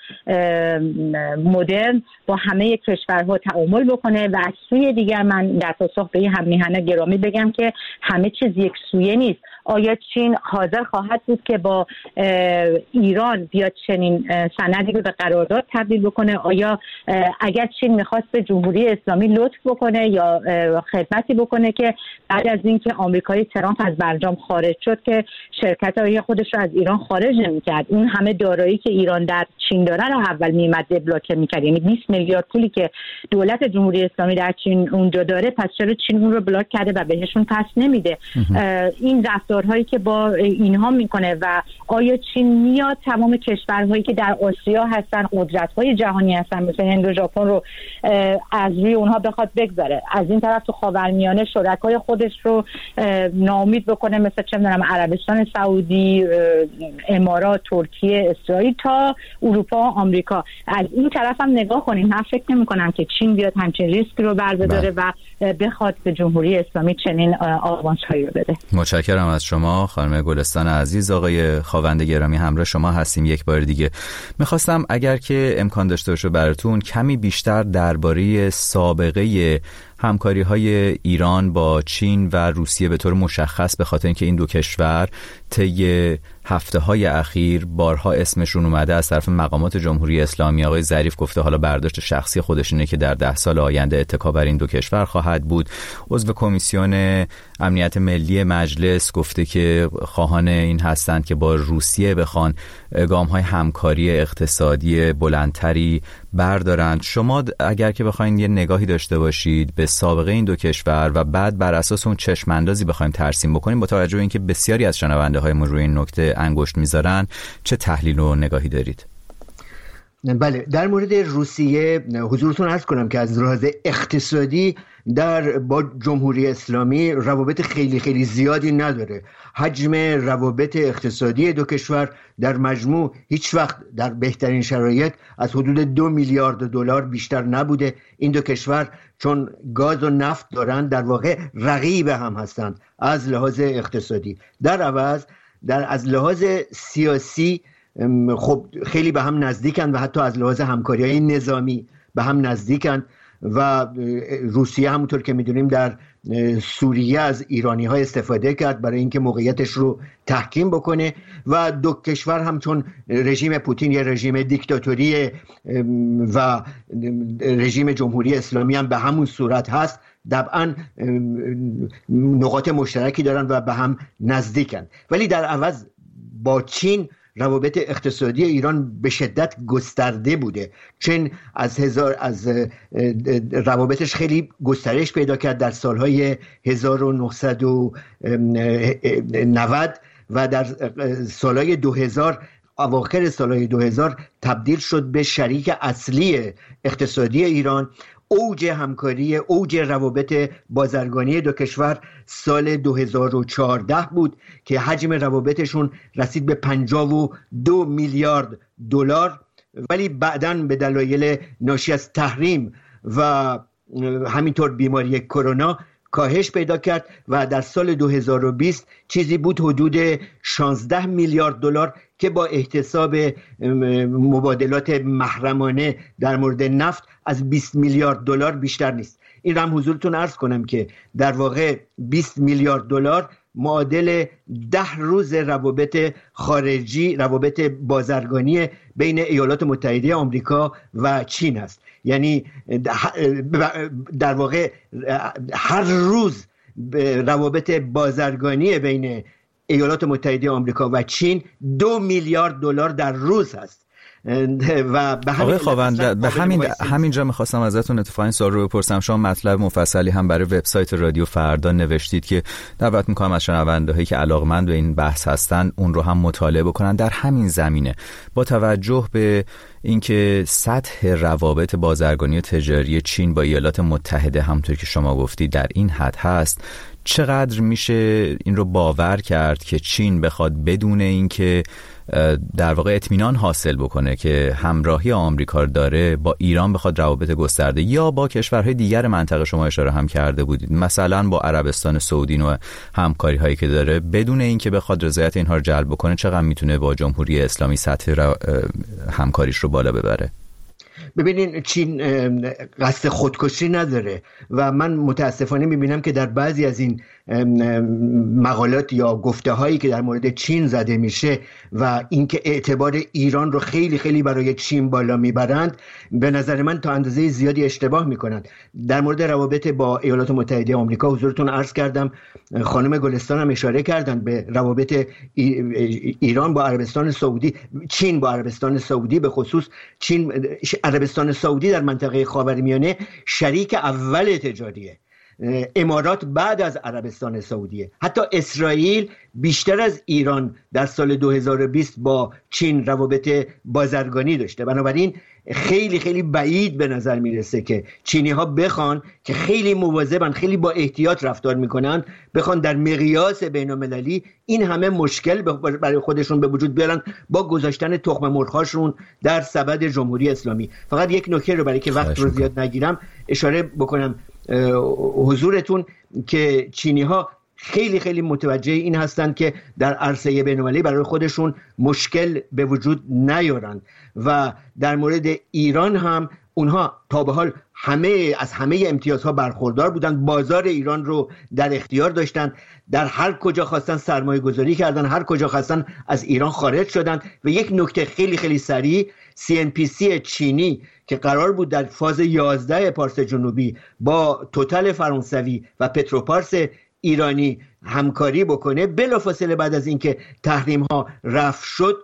مدرن با همه کشورها تعامل بکنه و از سوی دیگر من در پاسخ به هم میهنه گرامی بگم که همه چیز یک سویه نیست. آیا چین حاضر خواهد بود که با ایران بیاد چنین سندی رو به قرارداد تبدیل بکنه؟ آیا اگر چین میخواست به جمهوری اسلامی لطف بکنه یا خدمتی بکنه که بعد از اینکه آمریکایی ترامپ از برجام خارج شد که شرکت‌های خودش رو از ایران خارج نمی‌کرد، اون همه دارایی که ایران در چین داره رو اول میمد بلاک می‌کرد، یعنی 20 میلیارد پولی که دولت جمهوری اسلامی در چین اونجا داره، پس چرا چین اون رو بلاک کرده و بهشون پس نمیده؟ این رفتارهایی که با اینها میکنه و آیا چین میاد تمام کشورهایی که در آسیا هستن، قدرت‌های جهانی هستن مثل هند و ژاپن رو از روی اونها بخواد بگذاره، از این طرف تو خاورمیانه شرکای خودش رو ناامید بکنه مثل چه می‌دونم عربستان سعودی، امارات، ترکیه، اسرائیل تا اروپا و آمریکا. از این طرف هم نگاه کنیم، من فکر نمی‌کنم که چین بیاد همچین ریسک رو برداره و بخواد به جمهوری اسلامی چنین آوانس‌هایی رو بده. متشکرم از شما خانم گلستان عزیز. آقای خاوند گرامی همراه شما هستیم یک بار دیگه. می‌خواستم اگر که امکان داشته باشه براتون کمی بیشتر درباره سابقه همکاری‌های ایران با چین و روسیه به طور مشخص به خاطر اینکه این دو کشور طی هفته‌های اخیر بارها اسمشون اومده از طرف مقامات جمهوری اسلامی. آقای ظریف گفته حالا برداشت شخصی خودش اینه که در 10 سال آینده اتکا بر این دو کشور خواهد بود. عضو کمیسیون امنیت ملی مجلس گفته که خواهان این هستند که با روسیه بخوان گام‌های همکاری اقتصادی بلندتری بردارند. شما اگر که بخواید یه نگاهی داشته باشید به سابقه این دو کشور و بعد بر اساس اون چشم اندازی بخوایم ترسیم بکنیم، با توجه به اینکه بسیاری از شنونده ما روی این نکته انگشت میذارن، چه تحلیل و نگاهی دارید؟ بله، در مورد روسیه حضورتون عرض کنم که از لحاظ اقتصادی با جمهوری اسلامی روابط خیلی خیلی زیادی نداره. حجم روابط اقتصادی دو کشور در مجموع هیچ وقت در بهترین شرایط از حدود 2 میلیارد دلار بیشتر نبوده. این دو کشور چون گاز و نفت دارن در واقع رقیب هم هستند از لحاظ اقتصادی. در عوض از لحاظ سیاسی خب خیلی به هم نزدیکن و حتی از لحاظ همکاری‌های نظامی به هم نزدیکن و روسیه همونطور که میدونیم در سوریه از ایرانی‌ها استفاده کرد برای اینکه موقعیتش رو تحکیم بکنه و دو کشور هم چون رژیم پوتین یه رژیم دیکتاتوری و رژیم جمهوری اسلامی هم به همون صورت هست، طبعا نقاط مشترکی دارن و به هم نزدیکن. ولی در عوض با چین روابط اقتصادی ایران به شدت گسترده بوده. چین از روابطش خیلی گسترش پیدا کرد در سالهای 1990 و در سالهای 2000 اواخر سالهای 2000 تبدیل شد به شریک اصلی اقتصادی ایران. اوج همکاری، اوج روابط بازرگانی دو کشور سال 2014 بود که حجم روابطشون رسید به 52 میلیارد دلار، ولی بعداً به دلایل ناشی از تحریم و همینطور بیماری کرونا کاهش پیدا کرد و در سال 2020 چیزی بود حدود 16 میلیارد دلار که با احتساب مبادلات محرمانه در مورد نفت از 20 میلیارد دلار بیشتر نیست. این رو هم حضورتون عرض کنم که در واقع 20 میلیارد دلار معادل 10 روز روابط خارجی، روابط بازرگانی بین ایالات متحده آمریکا و چین است. یعنی در واقع هر روز روابط بازرگانی بین ایالات متحده آمریکا و چین 2 میلیارد دلار در روز هست. و به آقای خواوند، به همینجا میخواستم ازتون اتفاقا این سوال رو بپرسم. شما مطلب مفصلی هم برای وبسایت رادیو فردا نوشتید که دعوت میکنم از شنونده‌هایی که علاقمند به این بحث هستن اون رو هم مطالعه بکنن. در همین زمینه با توجه به اینکه سطح روابط بازرگانی و تجاری چین با ایالات متحده همونطور که شما گفتید در این حد هست، چقدر میشه این رو باور کرد که چین بخواد بدون اینکه در واقع اطمینان حاصل بکنه که همراهی آمریکا داره با ایران بخواد روابط گسترده یا با کشورهای دیگر منطقه، شما اشاره هم کرده بودید مثلا با عربستان سعودی و همکاری هایی که داره، بدون اینکه بخواد رضایت اینها رو جلب بکنه، چقدر میتونه با جمهوری اسلامی سطح همکاریش رو بالا ببره؟ ببینین چین قصد خودکشی نداره و من متاسفانه میبینم که در بعضی از این مقالات یا گفته هایی که در مورد چین زده میشه و اینکه اعتبار ایران رو خیلی خیلی برای چین بالا میبرند، به نظر من تا اندازه زیادی اشتباه میکنند. در مورد روابط با ایالات متحده آمریکا حضورتون عرض کردم، خانم گلستان هم اشاره کردند به روابط ایران با عربستان سعودی، چین با عربستان سعودی، به خصوص عربستان سعودی در منطقه خاورمیانه شریک اول تجاریه. امارات بعد از عربستان سعودیه. حتی اسرائیل بیشتر از ایران در سال 2020 با چین روابط بازرگانی داشته. بنابراین خیلی خیلی بعید به نظر میرسه که چینی ها بخوان که خیلی مواظبن، خیلی با احتیاط رفتار میکنن، بخوان در مقیاس بین المللی این همه مشکل برای خودشون به وجود بیارن با گذاشتن تخم مرغ‌هاشون در سبد جمهوری اسلامی. فقط یک نکته رو برای که وقت رو زیاد نگیرم اشاره بکنم حضورتون که چینی ها خیلی خیلی متوجه این هستند که در عرصه بین‌المللی برای خودشون مشکل به وجود نیارند و در مورد ایران هم اونها تا به حال از همه امتیازها برخوردار بودند. بازار ایران رو در اختیار داشتند، در هر کجا خواستن سرمایه گذاری کردن، هر کجا خواستن از ایران خارج شدند. و یک نکته خیلی خیلی سریع، CNPC چینی که قرار بود در فاز 11 پارس جنوبی با توتال فرانسوی و پتروپارس ایرانی همکاری بکنه، بلافاصله بعد از اینکه تحریم ها رفع شد،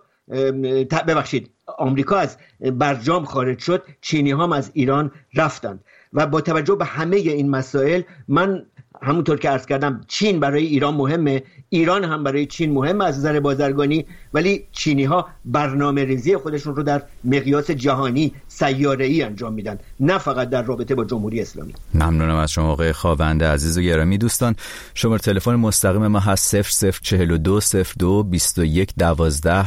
آمریکا از برجام خارج شد، چینی هم از ایران رفتند. و با توجه به همه این مسائل، من همونطور که عرض کردم چین برای ایران مهمه، ایران هم برای چین مهمه از نظر بازرگانی، ولی چینی ها برنامه ریزی خودشون رو در مقیاس جهانی سیاره‌ای انجام میدن، نه فقط در رابطه با جمهوری اسلامی. ممنونم از شما آقای خاونده عزیز و گرامی. دوستان شماره تلفن مستقیم ما هست 0042 02 21 12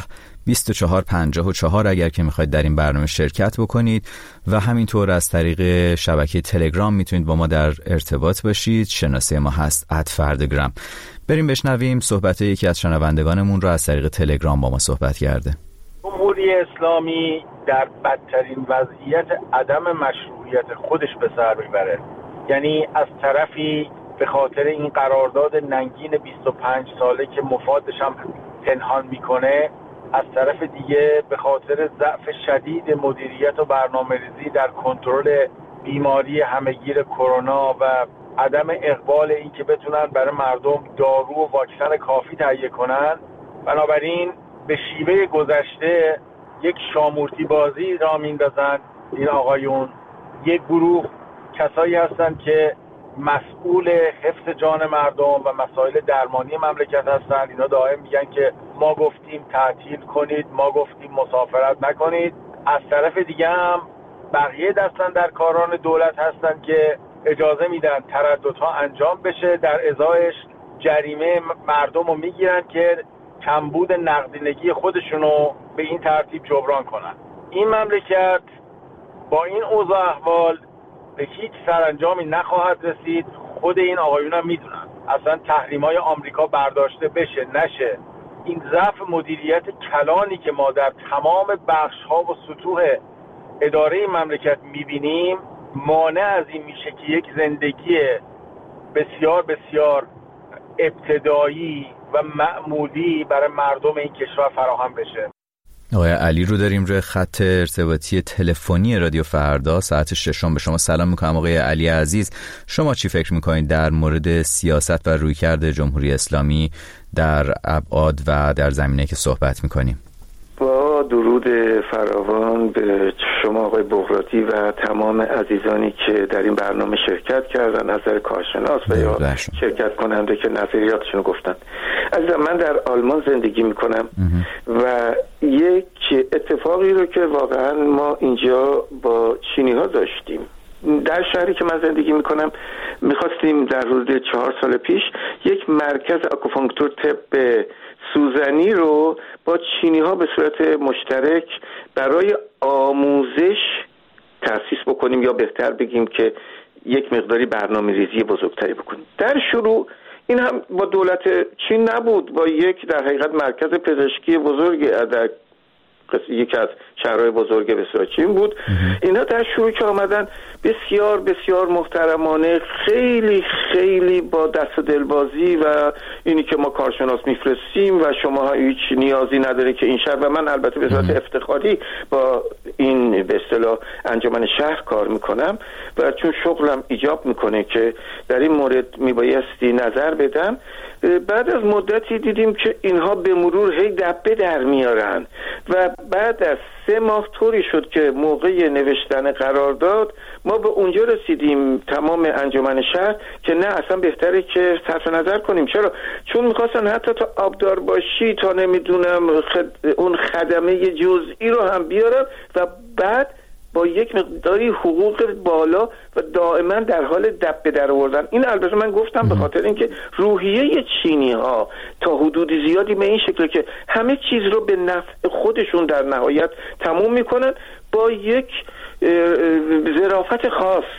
2454 اگر که میخواید در این برنامه شرکت بکنید، و همینطور از طریق شبکه تلگرام میتونید با ما در ارتباط باشید. شناسه ما هست @فردگرام. بریم بشنویم صحبت یکی از شنوندگانمون رو از طریق تلگرام با ما صحبت کرده. جمهوری اسلامی در بدترین وضعیت عدم مشروعیت خودش به سر میبره. یعنی از طرفی به خاطر این قرارداد ننگین 25 ساله که مفادش هم پنهان میکنه، از طرف دیگه به خاطر ضعف شدید مدیریت و برنامه‌ریزی در کنترل بیماری همهگیر کرونا و عدم اقبال این که بتونن برای مردم دارو و واکسن کافی تهیه کنن، بنابراین به شیوه گذشته یک شامورتی بازی را میندازن. این آقایون یک گروه کسایی هستن که مسئول حفظ جان مردم و مسائل درمانی مملکت هستن. اینا دائم میگن که ما گفتیم تعطیل کنید، ما گفتیم مسافرت نکنید. از طرف دیگه هم بقیه دستن در کاران دولت هستن که اجازه میدن ترددها انجام بشه، در ازایش جریمه مردم رو میگیرن که کمبود نقدینگی خودشونو به این ترتیب جبران کنن. این مملکت با این اوضاع احوال به هیچ سرانجامی نخواهد رسید. خود این آقایون هم میدونن. اصلا تحریم‌های آمریکا برداشته بشه نشه، این ضعف مدیریت کلانی که ما در تمام بخش‌ها و سطوح اداره مملکت میبینیم مانع از این میشه که یک زندگی بسیار بسیار ابتدایی و معمولی برای مردم این کشور فراهم بشه. آقای علی رو داریم روی خط ارتباطی تلفنی رادیو فردا ساعت 6 به شما سلام میکنم. آقای علی عزیز، شما چی فکر میکنید در مورد سیاست و رویکرد جمهوری اسلامی در ابعاد و در زمینه که صحبت میکنیم؟ با درود فراوان به شما آقای بغراتی و تمام عزیزانی که در این برنامه شرکت کردن، از نظر کارشناس و یا شرکت کننده که نظریاتشون گفتن. عزیزم، من در آلمان زندگی میکنم و یک اتفاقی رو که واقعا ما اینجا با چینی ها داشتیم، در شهری که من زندگی میکنم میخواستیم در حدود 4 سال پیش یک مرکز آکوپانکتور طب سوزنی رو با چینی ها به صورت مشترک برای آموزش تأسیس بکنیم، یا بهتر بگیم که یک مقداری برنامه ریزی بزرگتری بکنیم. در شروع این هم با دولت چین نبود، با یک در حقیقت مرکز پزشکی بزرگ در یکی از شهرهای بزرگ بسیار چین بود. اینا در شروع که آمدن بسیار بسیار محترمانه، خیلی خیلی با دست و دلبازی و اینی که ما کارشناس میفرستیم و شما هیچ نیازی نداره که این شهر، و من البته به صورت افتخاری با این به اصطلاح انجمن شهر کار میکنم و چون شغلم ایجاب میکنه که در این مورد میبایستی نظر بدم، بعد از مدتی دیدیم که اینها به مرور هی دبه در میارن و بعد از 3 ماه طوری شد که موقع نوشتن قرارداد ما به اونجا رسیدیم تمام انجمن شهر که نه اصلا بهتره که صرف نظر کنیم. چرا؟ چون میخواستن حتی تا آبدار باشی تا نمیدونم اون خدمه جزئی رو هم بیارن و بعد با یک مقداری حقوق بالا و دائما در حال دبه در آوردن. این البته من گفتم به خاطر اینکه روحیه چینی ها تا حدود زیادی به این شکل که همه چیز رو به نفع خودشون در نهایت تموم میکنن با یک ظرافت خاص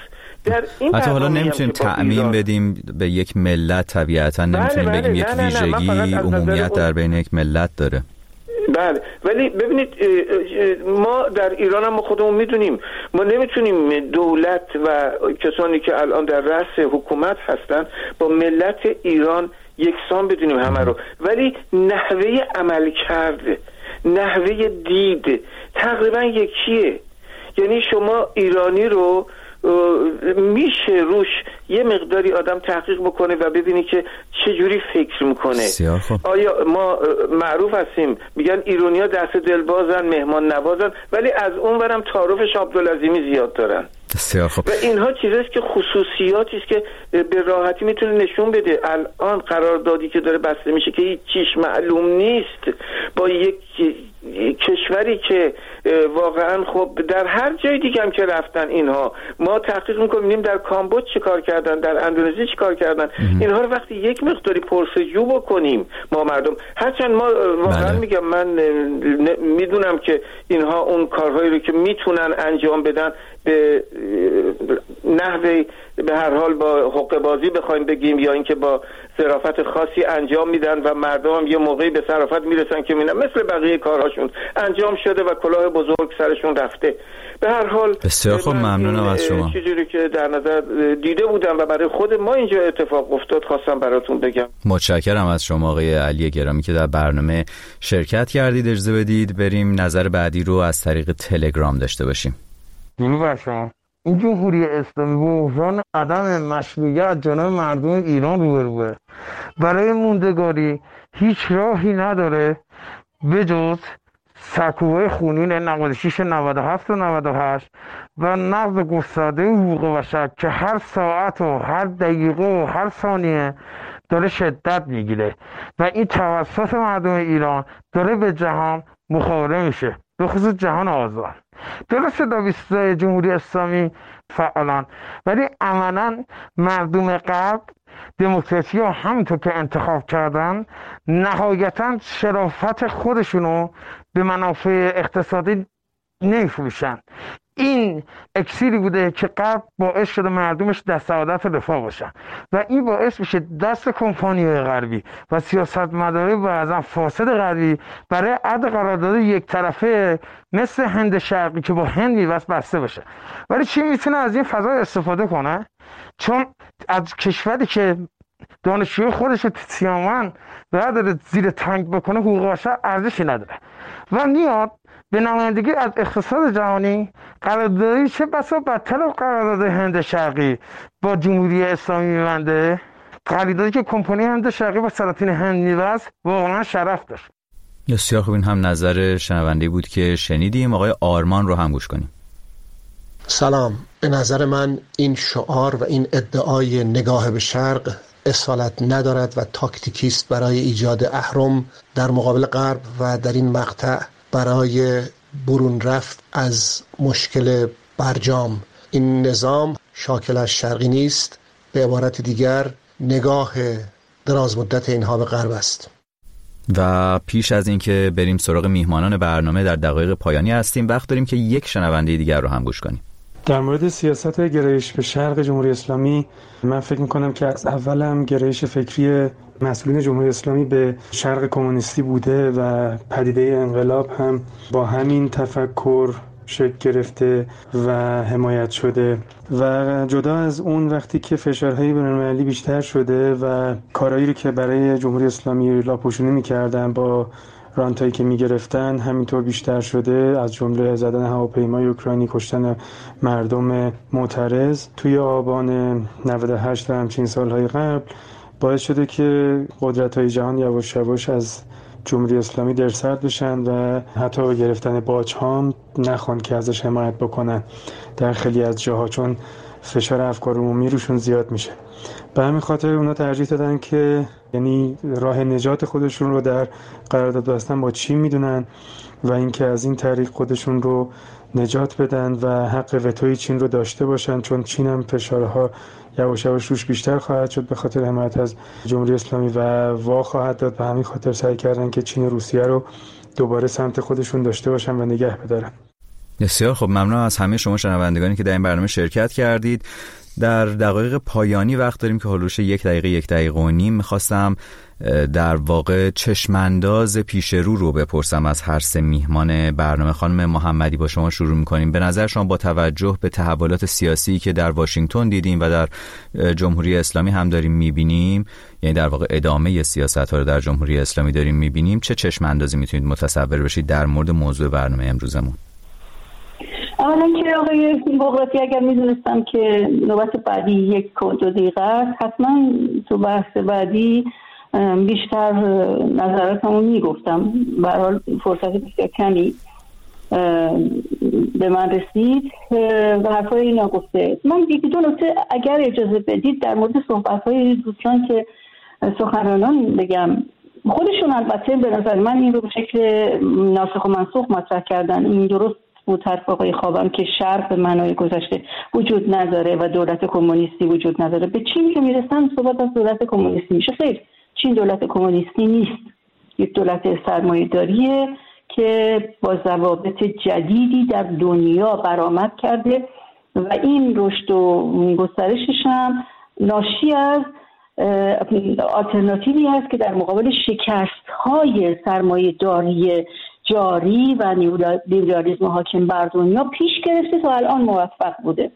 در این حتی حالا نمیتونیم تعمیم بدیم به یک ملت، طبیعتا نمیتونیم بگیم یک ویژگی عمومیت در بین یک ملت داره. بله، ولی ببینید ما در ایران هم خودمون میدونیم ما نمیتونیم دولت و کسانی که الان در رأس حکومت هستن با ملت ایران یکسان بدونیم همه رو، ولی نحوه عمل کرده، نحوه دید تقریبا یکیه. یعنی شما ایرانی رو میشه روش یه مقداری آدم تحقیق بکنه و ببینی که چجوری فکر میکنه. آیا ما معروف هستیم میگن ایرانی‌ها دست دلبازن، مهمان نوازن، ولی از اون برم تعارفش عبدالعظیمی زیاد دارن. و اینها چیزاست که خصوصیاتی است که به راحتی میتونه نشون بده. الان قراردادی که داره بسته میشه که هیچ چیش معلوم نیست با یک کشوری که واقعا خب در هر جای دیگه هم که رفتن اینها، ما تحقیق میکنیم در کامبوج چی کار کردن، در اندونزی چی کار کردن، اینها رو وقتی یک مقداری پرسجو بکنیم ما مردم، هرچند ما واقعا میگم من میدونم که اینها اون کارهایی رو که میتونن انجام بدن به نحوه به هر حال با حقه بازی بخوایم بگیم یا اینکه با ظرافت خاصی انجام میدن و مردم هم یه موقعی به ظرافت میرسن که میبینن مثل بقیه کارهاشون انجام شده و کلاه بزرگ سرشون رفته. به هر حال بسیار خوب، ممنونم از شما. چیزی که در نظر دیده بودم و برای خود ما اینجا اتفاق افتاد خواستم براتون بگم. متشکرم از شما آقای علی گرامی که در برنامه شرکت کردید. اجازه بدید بریم نظر بعدی رو از طریق تلگرام داشته باشیم. این جمهوری اسلامی با بحران عدم مشروعیت جناب مردم ایران روبروه. برای موندگاری هیچ راهی نداره به جز سکوهای خونین 96 97 و 98 و نقض گسترده حقوق بشر که هر ساعت و هر دقیقه و هر ثانیه داره شدت میگیره و این توسط مردم ایران داره به جهان مخابره میشه، به خصوص جهان آزاد. درسته داویستای جمهوری اسلامی فعالان، ولی عملاً مردم غرب دموکراسی رو همینطور که انتخاب کردن نهایتاً شرافت خودشونو به منافع اقتصادی نمیفروشن. این اکسیری بوده که غرب باعث شده مردمش در سعادت و رفاه باشن و این باعث میشه دست کمپانی‌های غربی و سیاستمدارای بعضا فاسد غربی برای عقد قرارداد یک طرفه مثل هند شرقی که با هند می‌بست بسته بشه. ولی چی میتونه از این فضا استفاده کنه؟ چون از کشوری که دانشجوی خودش رو سیامن داره زیر تنگ بکنه حقوق بشر ارزشی نداره و میاد به نمایندگی از اقتصاد جهانی قراردادی چه بسا بدتر از قرارداد هند شرقی با جمهوری اسلامی می‌بنده. قراردادی که کمپانی هند شرقی با سلاطین هند می‌بست واقعا شرف داشت. بسیار خوب، این هم نظر شنونده بود که شنیدیم. آقای آرمان رو هم گوش کنیم. سلام. به نظر من این شعار و این ادعای نگاه به شرق اصالت ندارد و تاکتیکیست برای ایجاد اهرم در مقابل غرب و در این مقطع برای برون رفت از مشکل برجام. این نظام شاکل از شرقی نیست، به عبارت دیگر نگاه دراز مدت اینها به غرب است. و پیش از اینکه بریم سراغ میهمانان برنامه در دقایق پایانی هستیم، وقت داریم که یک شنونده دیگر رو هم گوش کنیم. در مورد سیاست گرایش به شرق جمهوری اسلامی، من فکر میکنم که از اول هم گرایش فکری مسئولین جمهوری اسلامی به شرق کمونیستی بوده و پدیده انقلاب هم با همین تفکر شکل گرفته و حمایت شده. و جدا از اون وقتی که فشارهای بین‌المللی بیشتر شده و کارهایی رو که برای جمهوری اسلامی لاپوشونی میکردن با رانتایی که میگرفتن همینطور بیشتر شده، از جمله زدن هواپیمای اوکراینی، کشتن مردم معترض توی آبان 98 و همچین سالهای قبل، باعث شده که قدرت‌های جهان یواش یواش از جمهوری اسلامی درسرد بشن و حتی گرفتن باج‌ها نخوان که ازش حمایت بکنن در خیلی از جاها، چون فشار افکار عمومی روشون زیاد میشه. به همین خاطر اونا ترجیح دادن که یعنی راه نجات خودشون رو در قرارداد بستن با چین میدونن و اینکه از این طریق خودشون رو نجات بدن و حق وتوی چین رو داشته باشن، چون چین هم فشارها یواش یواش روش بیشتر خواهد شد به خاطر حمایت از جمهوری اسلامی و وا خواهد داد. به همین خاطر سعی کردن که چین و روسیه رو دوباره سمت خودشون داشته باشن و نگه بدارن. بسیار خب، ممنون از همه شما شنوندگانی که در این برنامه شرکت کردید. در دقایق پایانی وقت داریم که حدود 1 دقیقه و نیم میخواستم در واقع چشمانداز پیش رو بپرسم از هر سه میهمان برنامه. خانم محمدی با شما شروع میکنیم. به نظر شما با توجه به تحولات سیاسی که در واشنگتن دیدیم و در جمهوری اسلامی هم داریم میبینیم، یعنی در واقع ادامه سیاست ها رو در جمهوری اسلامی داریم میبینیم، چه چشماندازی میتونید متصور بشید در مورد موضوع برنامه امروزمون؟ اولا که آقای بغراتی اگر میدونستم که نوبت بعدی 1 و 2 دقیقه است، حتما تو بحث بعدی بیشتر نظراتمو میگفتم. به هر حال فرصت بسیار کمی به من رسید و حرفای اینا گفته. من 1-2 نکته اگر اجازه بدید در مورد صحبت‌های دوستان که سخنرانان بگم. خودشون البته به نظر من این رو به شکل ناسخ و منسوخ مطرح کردن. این درست بود حرف آقای خوابم که شرق به معنای گذشته وجود نداره و دولت کمونیستی وجود نداره. به چین که میرسن صحبت از دولت کمونیستی میشه. خیر، چین دولت کمونیستی نیست، یک دولت سرمایه‌داریه که با ضوابط جدیدی در دنیا برآمد کرده و این رشد و گسترشش هم ناشی از آلترناتیوی هست که در مقابل شکست‌های سرمایه‌داری جاری و لیبرالیسم حاکم بر دنیا پیش گرفته تا الان موفق بوده.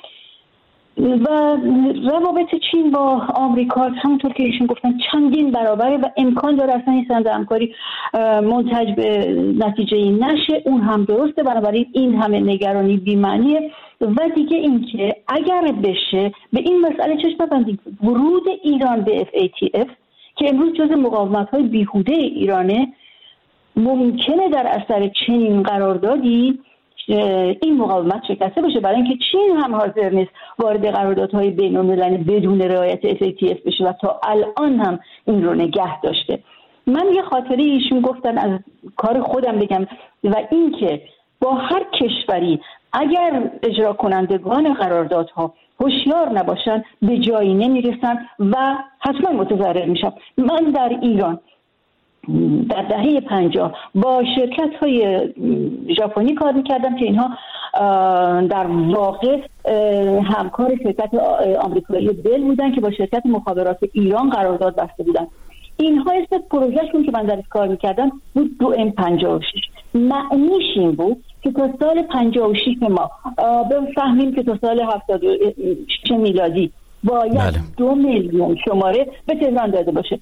و روابط چین با آمریکا همونطور که ایشون گفتن چندین برابره و امکان داره اصلا این سند همکاری منتج به نتیجه نشه. اون هم درسته، بنابراین این همه نگرانی بی‌معنیه. و دیگه این که اگر بشه به این مسئله چشم ببندید، ورود ایران به FATF که امروز جز مقاومت‌های بیهوده ایرانه، ممکنه در اثر چنین قراردادی این مقاومت شکسته بشه، برای اینکه چین هم حاضر نیست وارد قراردادهای بین‌المللی بدون رعایت FATF بشه و تا الان هم این رو نگه داشته. من یه خاطره ایشون گفتن از کار خودم بگم و این که با هر کشوری اگر اجرا کنندگان قراردادها هوشیار نباشن به جایی نمیرسن و حتما متضرر میشن. من در ایران در دهه 50 با شرکت‌های ژاپنی کار می‌کردم که اینها در واقع همکار شرکت آمریکایی بل بودن که با شرکت مخابرات ایران قرارداد بسته بودن. اینها اسم پروژهشون که من درش کار می‌کردم بود 2M56. معنیش این بود که تا سال 56 ما بفهمیم که تا سال 76 میلادی باید 2 میلیون شماره به تهران داده باشه.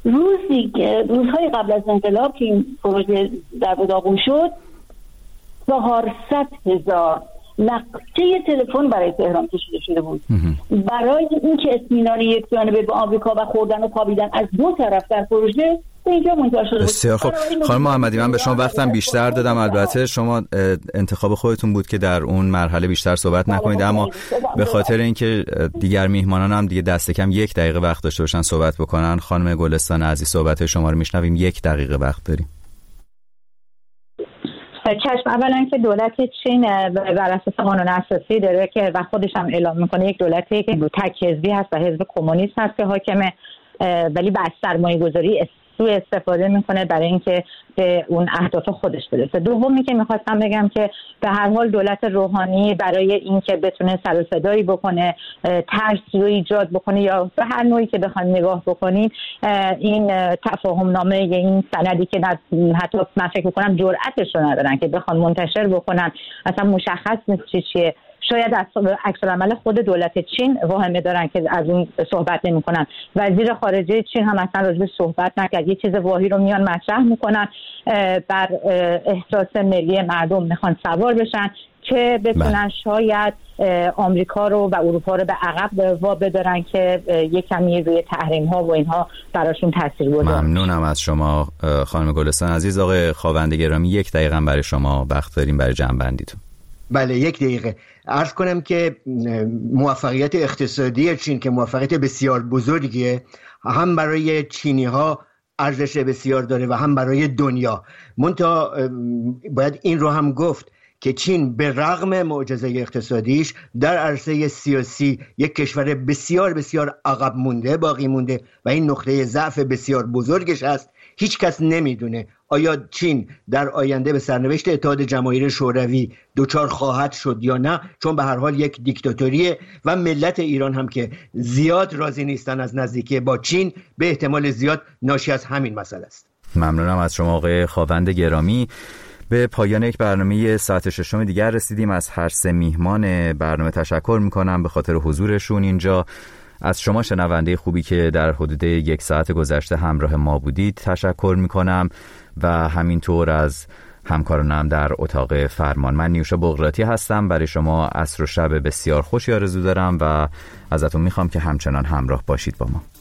روزهای قبل از انقلاب که این پروژه در داغون شد 400,000 نقشه تلفن برای تهران کشیده شده بود. برای اینکه اطمینان یک جانبه به آمریکا و خوردن و خوابیدن از دو طرف در پروژه به اینجا منتهی شده بود. بسیار خوب. خانم محمدی، من به شما وقتم بیشتر دادم، البته شما انتخاب خودتون بود که در اون مرحله بیشتر صحبت نکنید، اما به خاطر اینکه دیگر میهمانان هم دیگه دست کم 1 دقیقه وقت داشته باشن صحبت بکنن، خانم گلستان عزیز صحبت شما رو میشنویم. 1 دقیقه وقت داریم. چشم. اولا که دولت چین بر اساس قانون اساسی داره که و خودش هم اعلام میکنه یک دولتی که تک حزبی هست و حزب کمونیست هست که حاکمه، ولی با سرمایه‌گذاری سوء استفاده میکنه برای اینکه به اون اهداف خودش برسه. دومی که میخواستم بگم که به هر حال دولت روحانی برای اینکه بتونه سر و صدایی بکنه، ترس رو ایجاد بکنه یا به هر نوعی که بخوایم نگاه بکنیم، این تفاهم نامه، این سندی که حتی من فکر میکنم جرأتش رو ندارن که بخوان منتشر بکنن، اصلا مشخص نیست چیه. شاید از عکس العمل خود دولت چین واهمه دارن که از اون صحبت نمی‌کنن. وزیر خارجه چین هم اصلا راجع به صحبت نکرد. یه چیز واهی رو میان مطرح میکنن، بر احساس ملی مردم میخوان سوار بشن که بتونن شاید آمریکا رو و اروپا رو به عقب وا بدارن که یک کمی روی تحریم ها و اینها براشون تاثیر بذاره. ممنونم از شما خانم گلستان عزیز. آقای خاوند گرامی 1 دقیقه برای شما وقت داریم برای جمع‌بندیتون. بله 1 دقیقه. عرض کنم که موفقیت اقتصادی چین که موفقیت بسیار بزرگیه، هم برای چینی ها ارزش بسیار داره و هم برای دنیا. منتها باید این رو هم گفت که چین به رغم معجزه اقتصادیش در عرصه سیاسی یک کشور بسیار بسیار عقب مونده باقی مونده و این نقطه ضعف بسیار بزرگش هست. هیچ کس نمیدونه آیا چین در آینده به سرنوشت اتحاد جماهیر شوروی دچار خواهد شد یا نه، چون به هر حال یک دیکتاتوریه و ملت ایران هم که زیاد راضی نیستن از نزدیکی با چین، به احتمال زیاد ناشی از همین مسئله است. ممنونم از شما آقای خاوند گرامی. به پایان یک برنامه ساعت 6 دیگر رسیدیم. از هر سه میهمان برنامه تشکر میکنم به خاطر حضورشون اینجا. از شما شنونده خوبی که در حدود 1 ساعت گذشته همراه ما بودید تشکر میکنم و همینطور از همکارانم در اتاق فرمان. من نیوشا بغراتی هستم. برای شما عصر و شب بسیار خوشی آرزو دارم و ازتون میخوام که همچنان همراه باشید با ما.